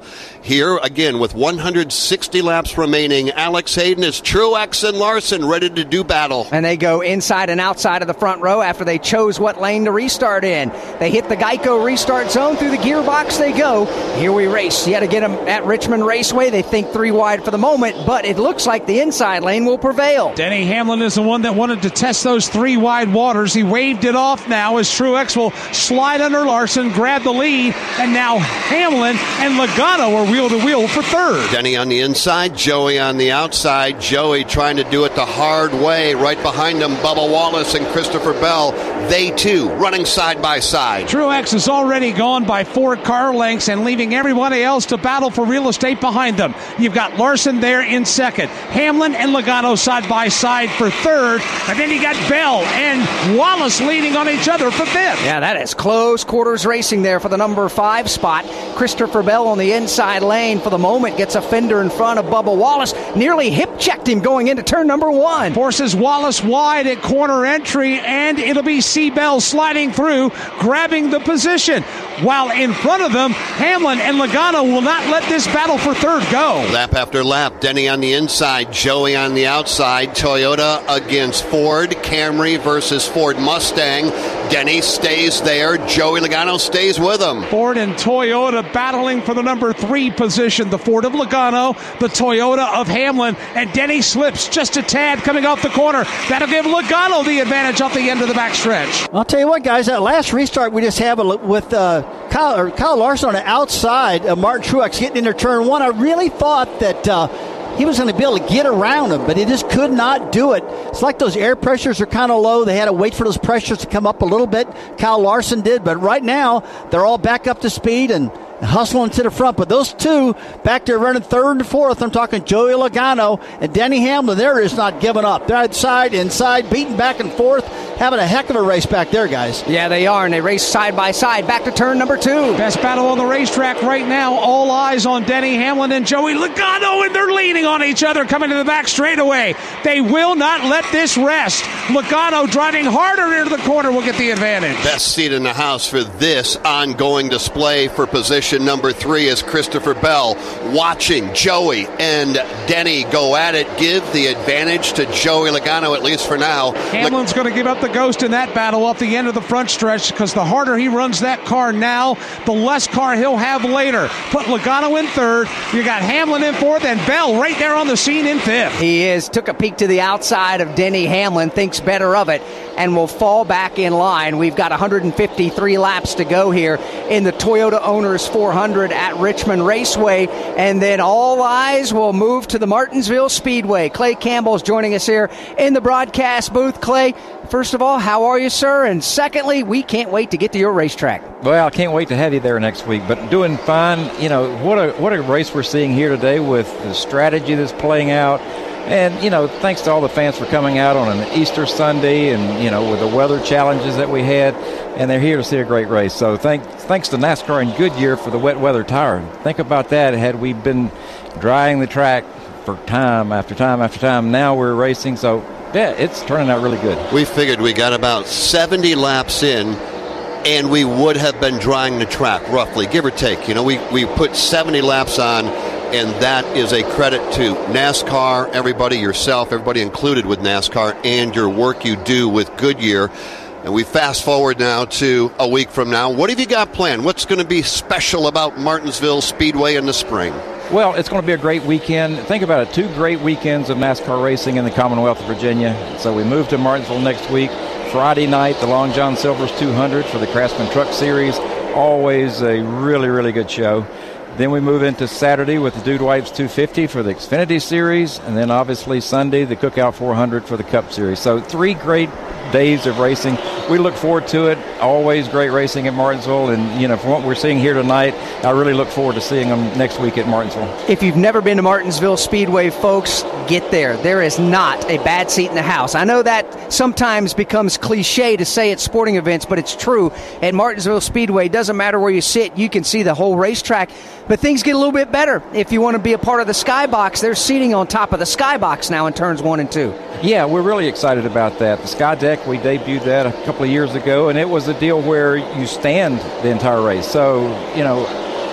Here, again, with one hundred sixty laps remaining, Alex Hayden is Truex and Larson ready to do battle. And they go inside and outside of the front row after they chose what lane to restart in. They hit the Geico restart zone. Through the gearbox they go. Here we race yet again at Richmond Raceway. They think three wide for the moment, but it looks like the inside lane will prevail. Denny Hamlin is the one that wanted to test those three wide waters. He waved it off now as Truex will slide under Larson, grab the lead, and now Hamlin and Logano are wheel to wheel for third. Denny on the inside, Joey on the outside. Joey trying to do it the hard way. Right behind them, Bubba Wallace and Christopher Bell. They too running side by side. Truex is already gone by four car lengths and leaving everybody else to battle for real estate behind them. You've got Larson there in second. Hamlin and Logano side by side for third. And then you got Bell and Wallace leading on each other for fifth. Yeah, that is close quarters racing there for the number five spot. Christopher Bell on the inside lane for the moment gets a fender in front of Bubba Wallace. Nearly hip checked him going into turn number one. Forces Wallace wide at corner entry, and it'll be C. Bell sliding through, grabbing the position. While in front of them, Hamlin and Logano will not let this battle for third go. Lap after lap, Denny on the inside, Joey on the outside. Toyota against Ford, Camry versus Ford Mustang. Denny stays there. Joey Logano stays with him. Ford and Toyota battling for the number three position. The Ford of Logano, the Toyota of Hamlin, and Denny slips just a tad coming off the corner. That'll give Logano the advantage off the end of the backstretch. I'll tell you what, guys, that last restart we just had with uh, Kyle, or Kyle Larson on the outside of Martin Truex getting into turn one, I really thought that uh, he was going to be able to get around him, but he just could not do it. It's like those air pressures are kind of low. They had to wait for those pressures to come up a little bit. Kyle Larson did, but right now they're all back up to speed and hustling to the front. But those two back there running third and fourth. I'm talking Joey Logano and Denny Hamlin. They're just not giving up. They're outside, inside, beating back and forth, having a heck of a race back there, guys. Yeah, they are, and they race side by side back to turn number two. Best battle on the racetrack right now. All eyes on Denny Hamlin and Joey Logano, and they're leaning on each other coming to the back straightaway. They will not let this rest. Logano driving harder into the corner will get the advantage. Best seat in the house for this ongoing display for position number three is Christopher Bell watching Joey and Denny go at it. Give the advantage to Joey Logano, at least for now. Hamlin's Le- going to give up the ghost in that battle off the end of the front stretch, because the harder he runs that car now, the less car he'll have later. Put Logano in third. You got Hamlin in fourth, and Bell right there on the scene in fifth. He is. Took a peek to the outside of Denny Hamlin, thinks better of it, and will fall back in line. We've got one hundred fifty-three laps to go here in the Toyota Owners four hundred at Richmond Raceway, and then all eyes will move to the Martinsville Speedway. Clay Campbell is joining us here in the broadcast booth. Clay, first of all, how are you, sir? And secondly, we can't wait to get to your racetrack. Well, I can't wait to have you there next week, but doing fine. You know, what a what a race we're seeing here today with the strategy that's playing out. And, you know, thanks to all the fans for coming out on an Easter Sunday and, you know, with the weather challenges that we had. And they're here to see a great race. So thank, thanks to NASCAR and Goodyear for the wet weather tire. Think about that. Had we been drying the track for time after time after time, now we're racing. So, yeah, it's turning out really good. We figured we got about seventy laps in, and we would have been drying the track, roughly, give or take. You know, we, we put seventy laps on, and that is a credit to NASCAR, everybody, yourself, everybody included with NASCAR, and your work you do with Goodyear. And we fast forward now to a week from now. What have you got planned? What's going to be special about Martinsville Speedway in the spring? Well, it's going to be a great weekend. Think about it, two great weekends of NASCAR racing in the Commonwealth of Virginia. So we move to Martinsville next week. Friday night, the Long John Silver's two hundred for the Craftsman Truck Series. Always a really, really good show. Then we move into Saturday with the Dude Wipes two fifty for the Xfinity Series. And then obviously Sunday, the Cookout four hundred for the Cup Series. So three great days of racing. We look forward to it. Always great racing at Martinsville. And, you know, from what we're seeing here tonight, I really look forward to seeing them next week at Martinsville. If you've never been to Martinsville Speedway, folks, get there. There is not a bad seat in the house. I know that sometimes becomes cliche to say at sporting events, but it's true. At Martinsville Speedway, it doesn't matter where you sit. You can see the whole racetrack. But things get a little bit better. If you want to be a part of the Skybox, there's seating on top of the Skybox now in turns one and two. Yeah, we're really excited about that. The Sky Deck, we debuted that a couple of years ago, and it was a deal where you stand the entire race. So, you know,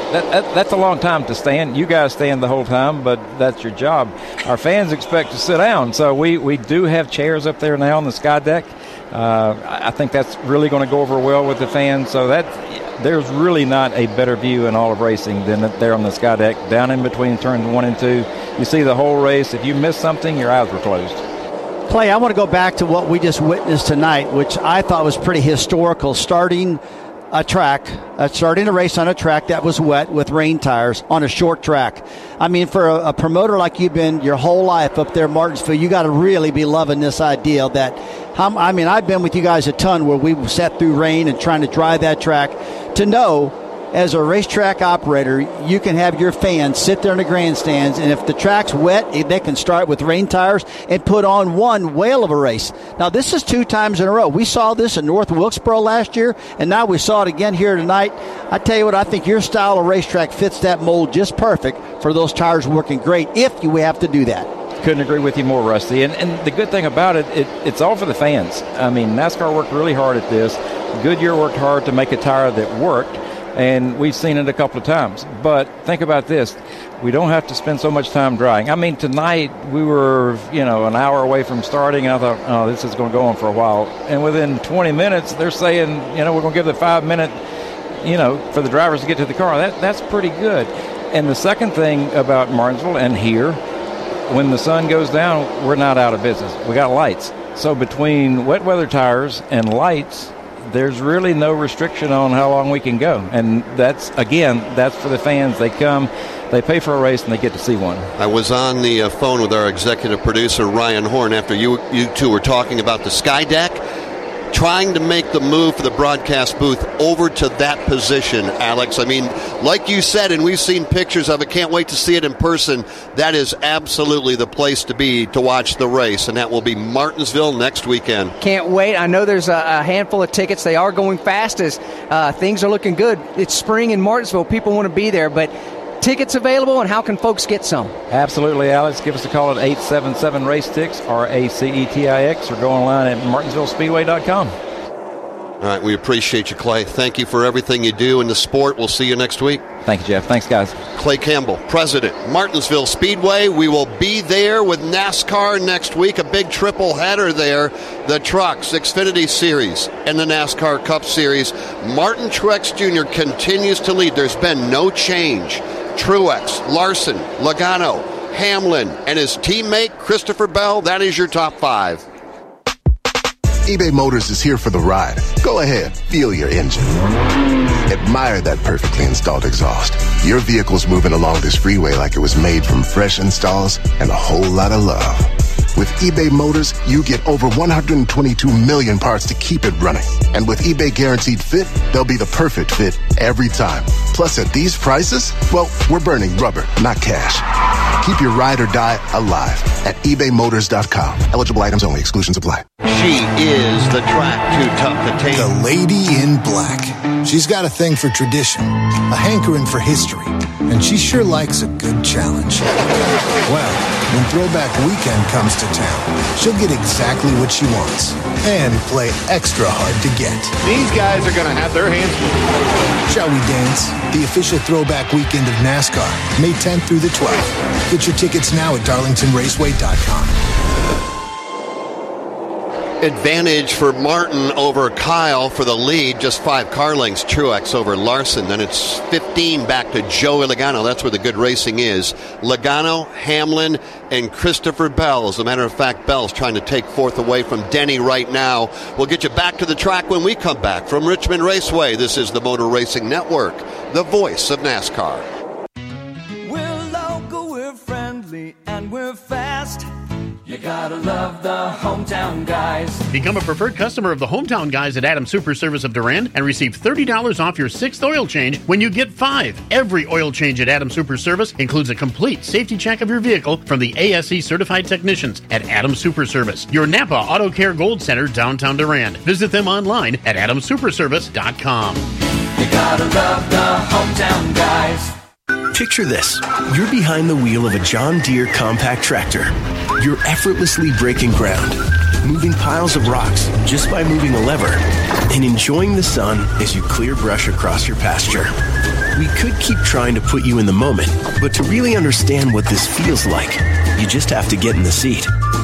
that, that, that's a long time to stand. You guys stand the whole time, but that's your job. Our fans expect to sit down, so we, we do have chairs up there now on the sky deck. Uh, I think that's really going to go over well with the fans. So that there's really not a better view in all of racing than there on the sky deck, down in between turns one and two. You see the whole race. If you miss something, your eyes were closed. Clay, I want to go back to what we just witnessed tonight, which I thought was pretty historical, starting a track, uh, starting a race on a track that was wet with rain tires on a short track. I mean, for a, a promoter like you've been your whole life up there in Martinsville, you got to really be loving this idea that, um, I mean, I've been with you guys a ton where we sat through rain and trying to drive that track. To know, as a racetrack operator, you can have your fans sit there in the grandstands, and if the track's wet, they can start with rain tires and put on one whale of a race. Now, this is two times in a row. We saw this in North Wilkesboro last year, and now we saw it again here tonight. I tell you what, I think your style of racetrack fits that mold just perfect for those tires working great if you have to do that. Couldn't agree with you more, Rusty. And, and the good thing about it, it, it's all for the fans. I mean, NASCAR worked really hard at this. Goodyear worked hard to make a tire that worked. And we've seen it a couple of times. But think about this. We don't have to spend so much time drying. I mean, tonight we were, you know, an hour away from starting, and I thought, oh, this is going to go on for a while. And within twenty minutes, they're saying, you know, we're going to give the five-minute, you know, for the drivers to get to the car. That That's pretty good. And the second thing about Martinsville and here, when the sun goes down, we're not out of business. We got lights. So between wet weather tires and lights, there's really no restriction on how long we can go. And that's, again, that's for the fans. They come, they pay for a race, and they get to see one. I was on the uh, phone with our executive producer, Ryan Horn, after you, you two were talking about the sky deck, trying to make the move for the broadcast booth over to that position, Alex. I mean, like you said, and we've seen pictures of it, can't wait to see it in person. That is absolutely the place to be to watch the race, and that will be Martinsville next weekend. Can't wait. I know there's a, a handful of tickets. They are going fast as uh, things are looking good. It's spring in Martinsville. People want to be there, but tickets available, and how can folks get some? Absolutely, Alex. Give us a call at eight seven seven race tix, R A C E T I X, or go online at martinsville speedway dot com. All right, we appreciate you, Clay. Thank you for everything you do in the sport. We'll see you next week. Thank you, Jeff. Thanks, guys. Clay Campbell, President, Martinsville Speedway. We will be there with NASCAR next week, a big triple header there. The Trucks, Xfinity Series, and the NASCAR Cup Series. Martin Truex Junior continues to lead. There's been no change. Truex, Larson, Logano, Hamlin, and his teammate Christopher Bell. That is your top five. eBay Motors is here for the ride. Go ahead, feel your engine. Admire that perfectly installed exhaust. Your vehicle's moving along this freeway like it was made from fresh installs and a whole lot of love. With eBay Motors, you get over one hundred twenty-two million parts to keep it running. And with eBay Guaranteed Fit, they'll be the perfect fit every time. Plus, at these prices, well, we're burning rubber, not cash. Keep your ride or die alive at ebay motors dot com. Eligible items only. Exclusions apply. She is the track too tough to take. The Lady in Black. She's got a thing for tradition, a hankering for history, and she sure likes a good challenge. Well, when Throwback Weekend comes to town, she'll get exactly what she wants and play extra hard to get. These guys are going to have their hands full. Shall we dance? The official Throwback Weekend of NASCAR, May tenth through the twelfth. Get your tickets now at darlington raceway dot com. Advantage for Martin over Kyle for the lead. Just five car lengths. Truex over Larson. Then it's fifteen back to Joey Logano. That's where the good racing is. Logano, Hamlin, and Christopher Bell. As a matter of fact, Bell's trying to take fourth away from Denny right now. We'll get you back to the track when we come back from Richmond Raceway. This is the Motor Racing Network, the voice of NASCAR. We're local, we're friendly, and we're fast. You gotta love the Hometown Guys. Become a preferred customer of the Hometown Guys at Adams Super Service of Durand and receive thirty dollars off your sixth oil change when you get five. Every oil change at Adams Super Service includes a complete safety check of your vehicle from the A S E certified technicians at Adams Super Service, your Napa Auto Care Gold Center, downtown Durand. Visit them online at adams super service dot com. You gotta love the Hometown Guys. Picture this. You're behind the wheel of a John Deere compact tractor. You're effortlessly breaking ground, moving piles of rocks just by moving a lever, and enjoying the sun as you clear brush across your pasture. We could keep trying to put you in the moment, but to really understand what this feels like, you just have to get in the seat.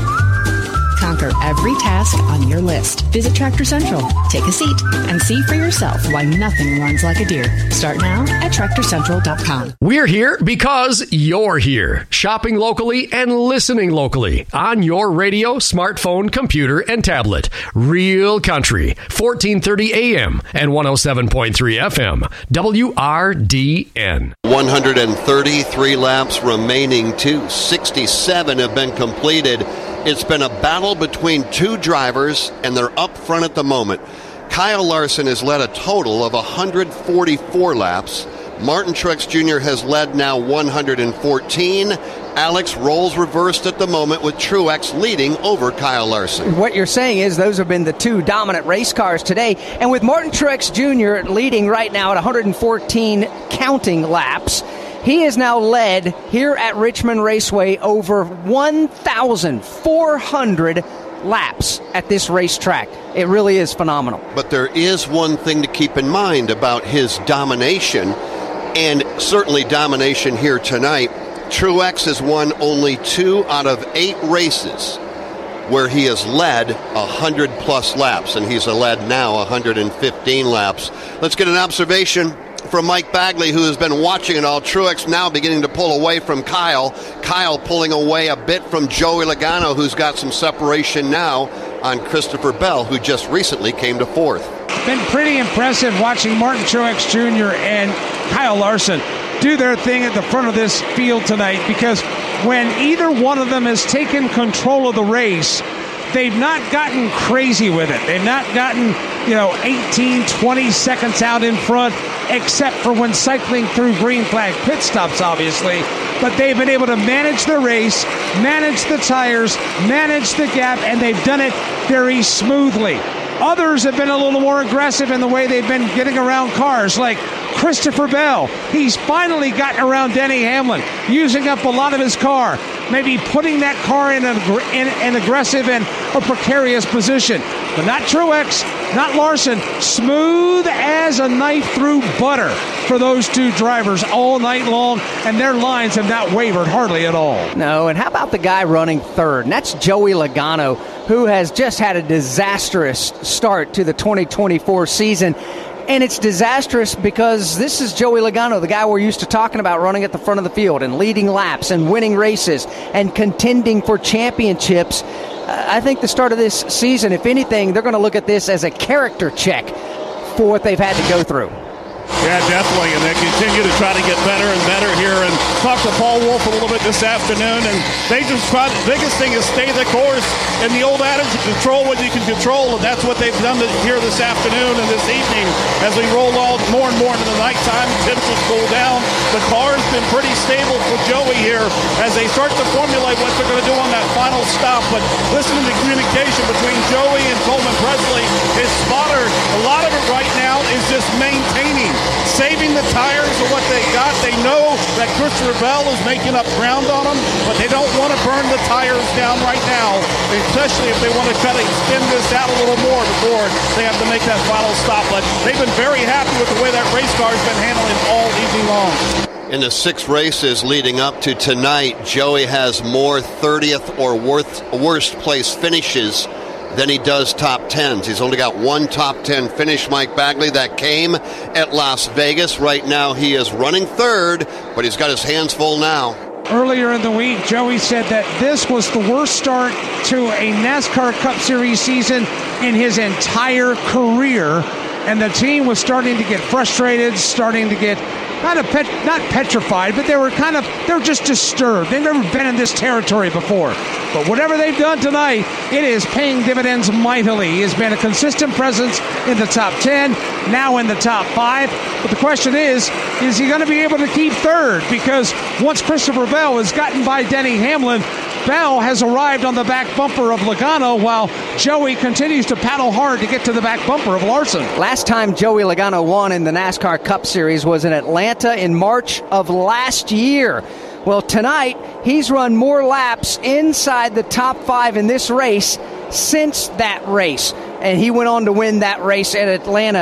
Conquer every task on your list. Visit Tractor Central, take a seat, and see for yourself why nothing runs like a deer. Start now at tractor central dot com. We're here because you're here. Shopping locally and listening locally. On your radio, smartphone, computer, and tablet. Real Country, fourteen thirty A M and one oh seven point three F M. W R D N. one hundred thirty-three laps remaining to sixty-seven have been completed. It's been a battle between two drivers, and they're up front at the moment. Kyle Larson has led a total of one hundred forty-four laps. Martin Truex Junior has led now one hundred fourteen. Alex, roles reversed at the moment with Truex leading over Kyle Larson. What you're saying is those have been the two dominant race cars today. And with Martin Truex Junior leading right now at one hundred fourteen counting laps, he has now led here at Richmond Raceway over one thousand four hundred laps at this racetrack. It really is phenomenal. But there is one thing to keep in mind about his domination, and certainly domination here tonight. Truex has won only two out of eight races where he has led one hundred plus laps, and he's led now one hundred fifteen laps. Let's get an observation from Mike Bagley, who has been watching it all. Truex now beginning to pull away from Kyle. Kyle pulling away a bit from Joey Logano, who's got some separation now on Christopher Bell, who just recently came to fourth. Been pretty impressive watching Martin Truex Junior and Kyle Larson do their thing at the front of this field tonight, because when either one of them has taken control of the race, they've not gotten crazy with it. They've not gotten, you know, eighteen, twenty seconds out in front, except for when cycling through green flag pit stops, obviously. But they've been able to manage the race, manage the tires, manage the gap, and they've done it very smoothly. Others have been a little more aggressive in the way they've been getting around cars, like Christopher Bell. He's finally gotten around Denny Hamlin, using up a lot of his car, maybe putting that car in an, in an aggressive and a precarious position. But not Truex, not Larson. Smooth as a knife through butter for those two drivers all night long, and their lines have not wavered hardly at all. No, and how about the guy running third? And that's Joey Logano, who has just had a disastrous start to the twenty twenty-four season. And it's disastrous because this is Joey Logano, the guy we're used to talking about running at the front of the field and leading laps and winning races and contending for championships. Uh, I think the start of this season, if anything, they're going to look at this as a character check for what they've had to go through. Yeah, definitely, and they continue to try to get better and better here. And talked to Paul Wolf a little bit this afternoon, and they just try. The biggest thing is stay the course. And the old adage, you control what you can control, and that's what they've done here this afternoon and this evening. As we roll on more and more into the nighttime, temperatures cool down. The car's been pretty stable for Joey here as they start to formulate what they're going to do on that final stop. But listening to communication between Joey and Coleman Presley, his spotter, a lot of it right now is just maintaining, saving the tires of what they got. They know that Christopher Bell is making up ground on them, but they don't want to burn the tires down right now, especially if they want to try to extend this out a little more before they have to make that final stop. But they've been very happy with the way that race car has been handling all evening long. In the six races leading up to tonight, Joey has more thirtieth or worth, worst place finishes than he does top tens. He's only got one top ten finish, Mike Bagley. That came at Las Vegas. Right now he is running third, but he's got his hands full now. Earlier in the week, Joey said that this was the worst start to a NASCAR Cup Series season in his entire career, and the team was starting to get frustrated, starting to get kind of pet, not petrified, but they were kind of, they were just disturbed. They've never been in this territory before. But whatever they've done tonight, it is paying dividends mightily. He has been a consistent presence in the top ten, now in the top five. But the question is, is he going to be able to keep third? Because once Christopher Bell has gotten by Denny Hamlin, Bell has arrived on the back bumper of Logano, while Joey continues to paddle hard to get to the back bumper of Larson. Last time Joey Logano won in the NASCAR Cup Series was in Atlanta in March of last year. Well, tonight, he's run more laps inside the top five in this race since that race. And he went on to win that race at Atlanta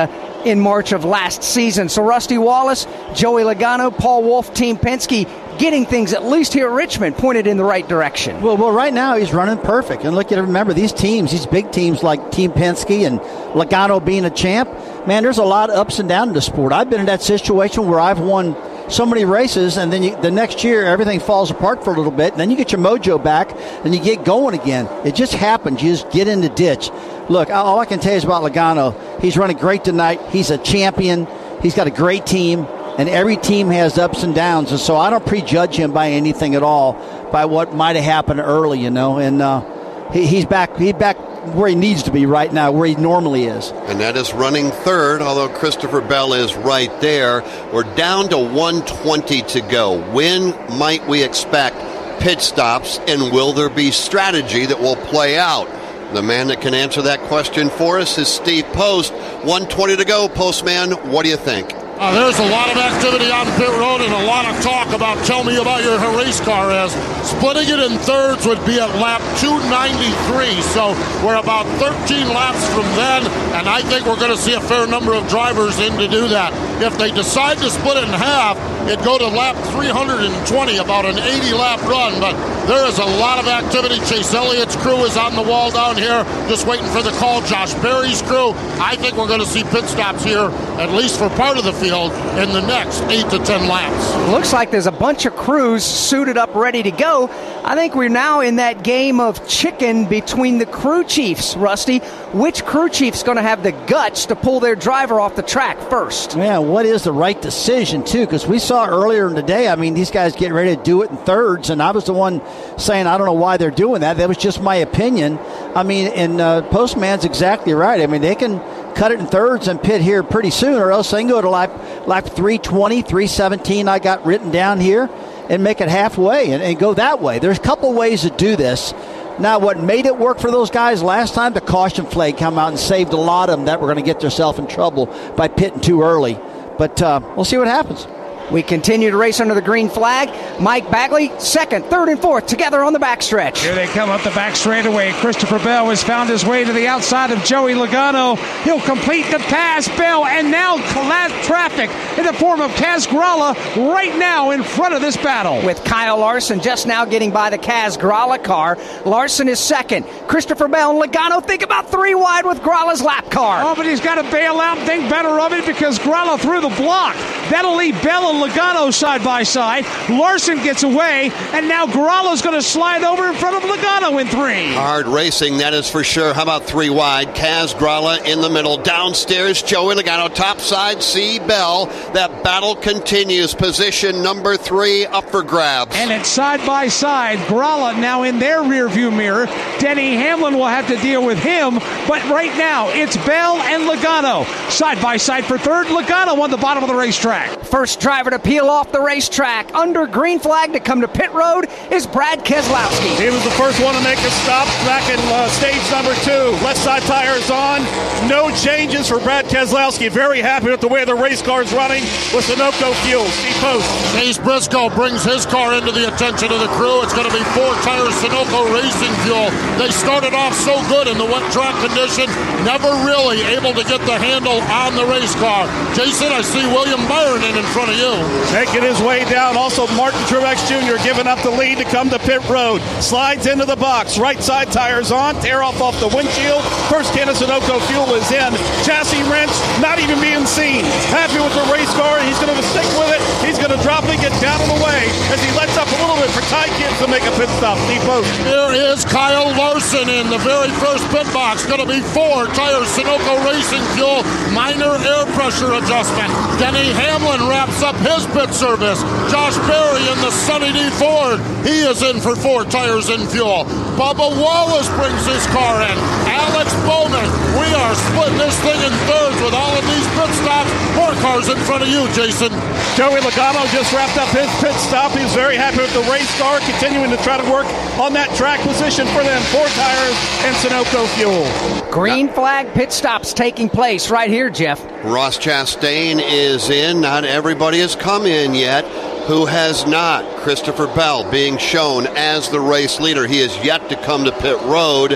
in March of last season. So Rusty Wallace, Joey Logano, Paul Wolfe, Team Penske, getting things, at least here at Richmond, pointed in the right direction. Well, well, right now he's running perfect. And look, at remember, these teams, these big teams like Team Penske and Logano being a champ, man, there's a lot of ups and downs in the sport. I've been in that situation where I've won so many races, and then you, the next year everything falls apart for a little bit, and then you get your mojo back, and you get going again. It just happens. You just get in the ditch. Look, all I can tell you is about Logano. He's running great tonight. He's a champion. He's got a great team, and every team has ups and downs, and so I don't prejudge him by anything at all, by what might have happened early, you know, and uh, he, he's back. He's back where he needs to be right now, where he normally is. And that is running third, although Christopher Bell is right there. We're down to one twenty to go. When might we expect pit stops, and will there be strategy that will play out? The man that can answer that question for us is Steve Post. one twenty to go. Postman, what do you think? Uh, there's a lot of activity on pit road and a lot of talk about tell me about your race car as splitting it in thirds would be at lap two ninety-three, so we're about thirteen laps from then, and I think we're going to see a fair number of drivers in to do that. If they decide to split it in half, it'd go to lap three twenty, about an eighty lap run, but there is a lot of activity. Chase Elliott's crew is on the wall down here just waiting for the call. Josh Berry's crew. I think we're going to see pit stops here, at least for part of the field, in the next eight to ten laps. Looks like there's a bunch of crews suited up, ready to go. I think we're now in that game of chicken between the crew chiefs, Rusty. Which crew chief's going to have the guts to pull their driver off the track first? Yeah, what is the right decision, too? Because we saw earlier in the day, I mean, these guys getting ready to do it in thirds, and I was the one saying I don't know why they're doing that. That was just my opinion. I mean, and uh, Postman's exactly right. I mean, they can cut it in thirds and pit here pretty soon, or else they can go to lap, lap three twenty, three seventeen I got written down here, and make it halfway and, and go that way. There's a couple ways to do this. Now, what made it work for those guys last time, the caution flag come out and saved a lot of them that were going to get themselves in trouble by pitting too early. But uh, we'll see what happens. We continue to race under the green flag. Mike Bagley, second, third, and fourth, together on the backstretch. Here they come up the back straightaway. Christopher Bell has found his way to the outside of Joey Logano. He'll complete the pass. Bell, and now traffic in the form of Kaz Grala right now in front of this battle. With Kyle Larson just now getting by the Kaz Grala car. Larson is second. Christopher Bell and Logano think about three wide with Grala's lap car. Oh, but he's got to bail out and think better of it because Grala threw the block. That'll leave Bell and Logano side by side. Larson gets away, and now Grala's going to slide over in front of Logano in three. Hard racing, that is for sure. How about three wide? Kaz Grala in the middle. Downstairs, Joey Logano. Top side, C. Bell. That battle continues. Position number three up for grabs. And it's side by side. Grala now in their rearview mirror. Denny Hamlin will have to deal with him, but right now it's Bell and Logano. Side by side for third. Logano on the bottom of the racetrack. First driver to peel off the racetrack under green flag to come to pit road is Brad Keselowski. He was the first one to make a stop back in uh, stage number two. Left side tires on. No changes for Brad Keselowski. Very happy with the way the race car is running with Sunoco fuel. Steve Post. Chase Briscoe brings his car into the attention of the crew. It's going to be four tires Sunoco racing fuel. They started off so good in the wet track condition, never really able to get the handle on the race car. Jason, I see William Byron in in front of you. Making his way down. Also, Martin Truex Junior giving up the lead to come to pit road. Slides into the box. Right side tires on. Tear off off the windshield. First can of Sunoco fuel is in. Chassis wrench not even being seen. Happy with the race car. He's going to stick with it. He's going to drop it, get down on the way as he lets up a little bit for Ty Gibbs to make a pit stop. Steve Post. Here is Kyle Larson in the very first pit box. Going to be four tires Sunoco racing fuel. Minor air pressure adjustment. Denny Hamlin wraps up his pit service. Josh Berry in the Sonny D Ford. He is in for four tires and fuel. Bubba Wallace brings his car in. Alex Bowman. We are splitting this thing in thirds with all of these pit stops. Four cars in front of you, Jason. Joey Logano just wrapped up his pit stop. He's very happy with the race car, continuing to try to work on that track position for them. Four tires and Sunoco fuel. Green flag pit stops taking place right here, Jeff. Ross Chastain is in. Not everybody has come in yet. Who has not? Christopher Bell being shown as the race leader. He is yet to come to pit road.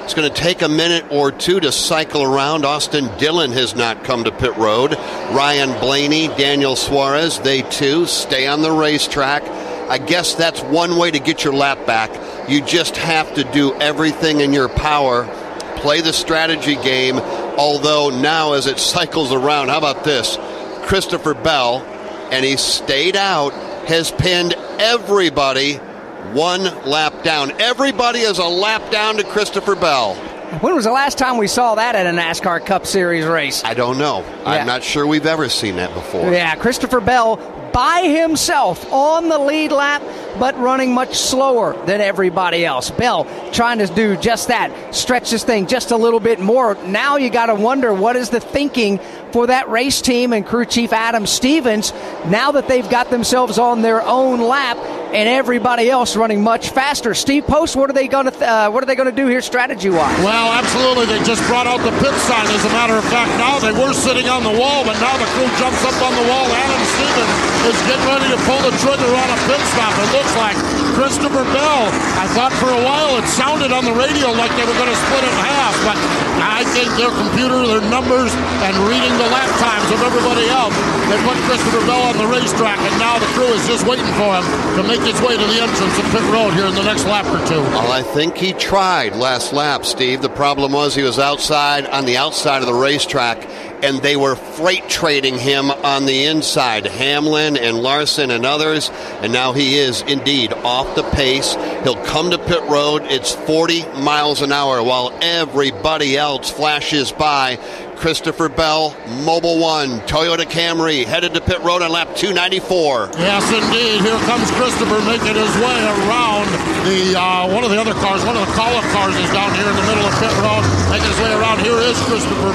It's going to take a minute or two to cycle around. Austin Dillon has not come to pit road. Ryan Blaney, Daniel Suarez, they too stay on the racetrack. I guess that's one way to get your lap back. You just have to do everything in your power, play the strategy game, although now as it cycles around, how about this? Christopher Bell, and he stayed out, has pinned everybody one lap down. Everybody is a lap down to Christopher Bell. When was the last time we saw that at a NASCAR Cup Series race? I don't know. Yeah. I'm not sure we've ever seen that before. Yeah, Christopher Bell by himself on the lead lap, but running much slower than everybody else. Bell trying to do just that, stretch this thing just a little bit more. Now you got to wonder, what is the thinking for that race team and crew chief Adam Stevens now that they've got themselves on their own lap and everybody else running much faster? Steve Post, what are they going to th- uh, what are they going to do here strategy-wise? Well, absolutely. They just brought out the pit sign. As a matter of fact, now they were sitting on the wall, but now the crew jumps up on the wall. Adam Stevens is getting ready to pull the trigger on a pit stop. It looks like Christopher Bell. I thought for a while it sounded on the radio like they were going to split it in half, but I think their computer, their numbers, and reading the lap times of everybody else, they put Christopher Bell on the racetrack, and now the crew is just waiting for him to make his way to the entrance of pit road here in the next lap or two. Well, I think he tried last lap, Steve. The problem was he was outside, on the outside of the racetrack, and they were freight trading him on the inside, Hamlin and Larson and others, and now he is indeed off the pace. He'll come to pit road. It's forty miles an hour while everybody else flashes by. Christopher Bell, Mobil one, Toyota Camry, headed to pit road on lap two ninety-four. Yes, indeed. Here comes Christopher making his way around the, uh, one of the other cars, one of the call-up cars is down here in the middle of pit road, making his way around. Here is Christopher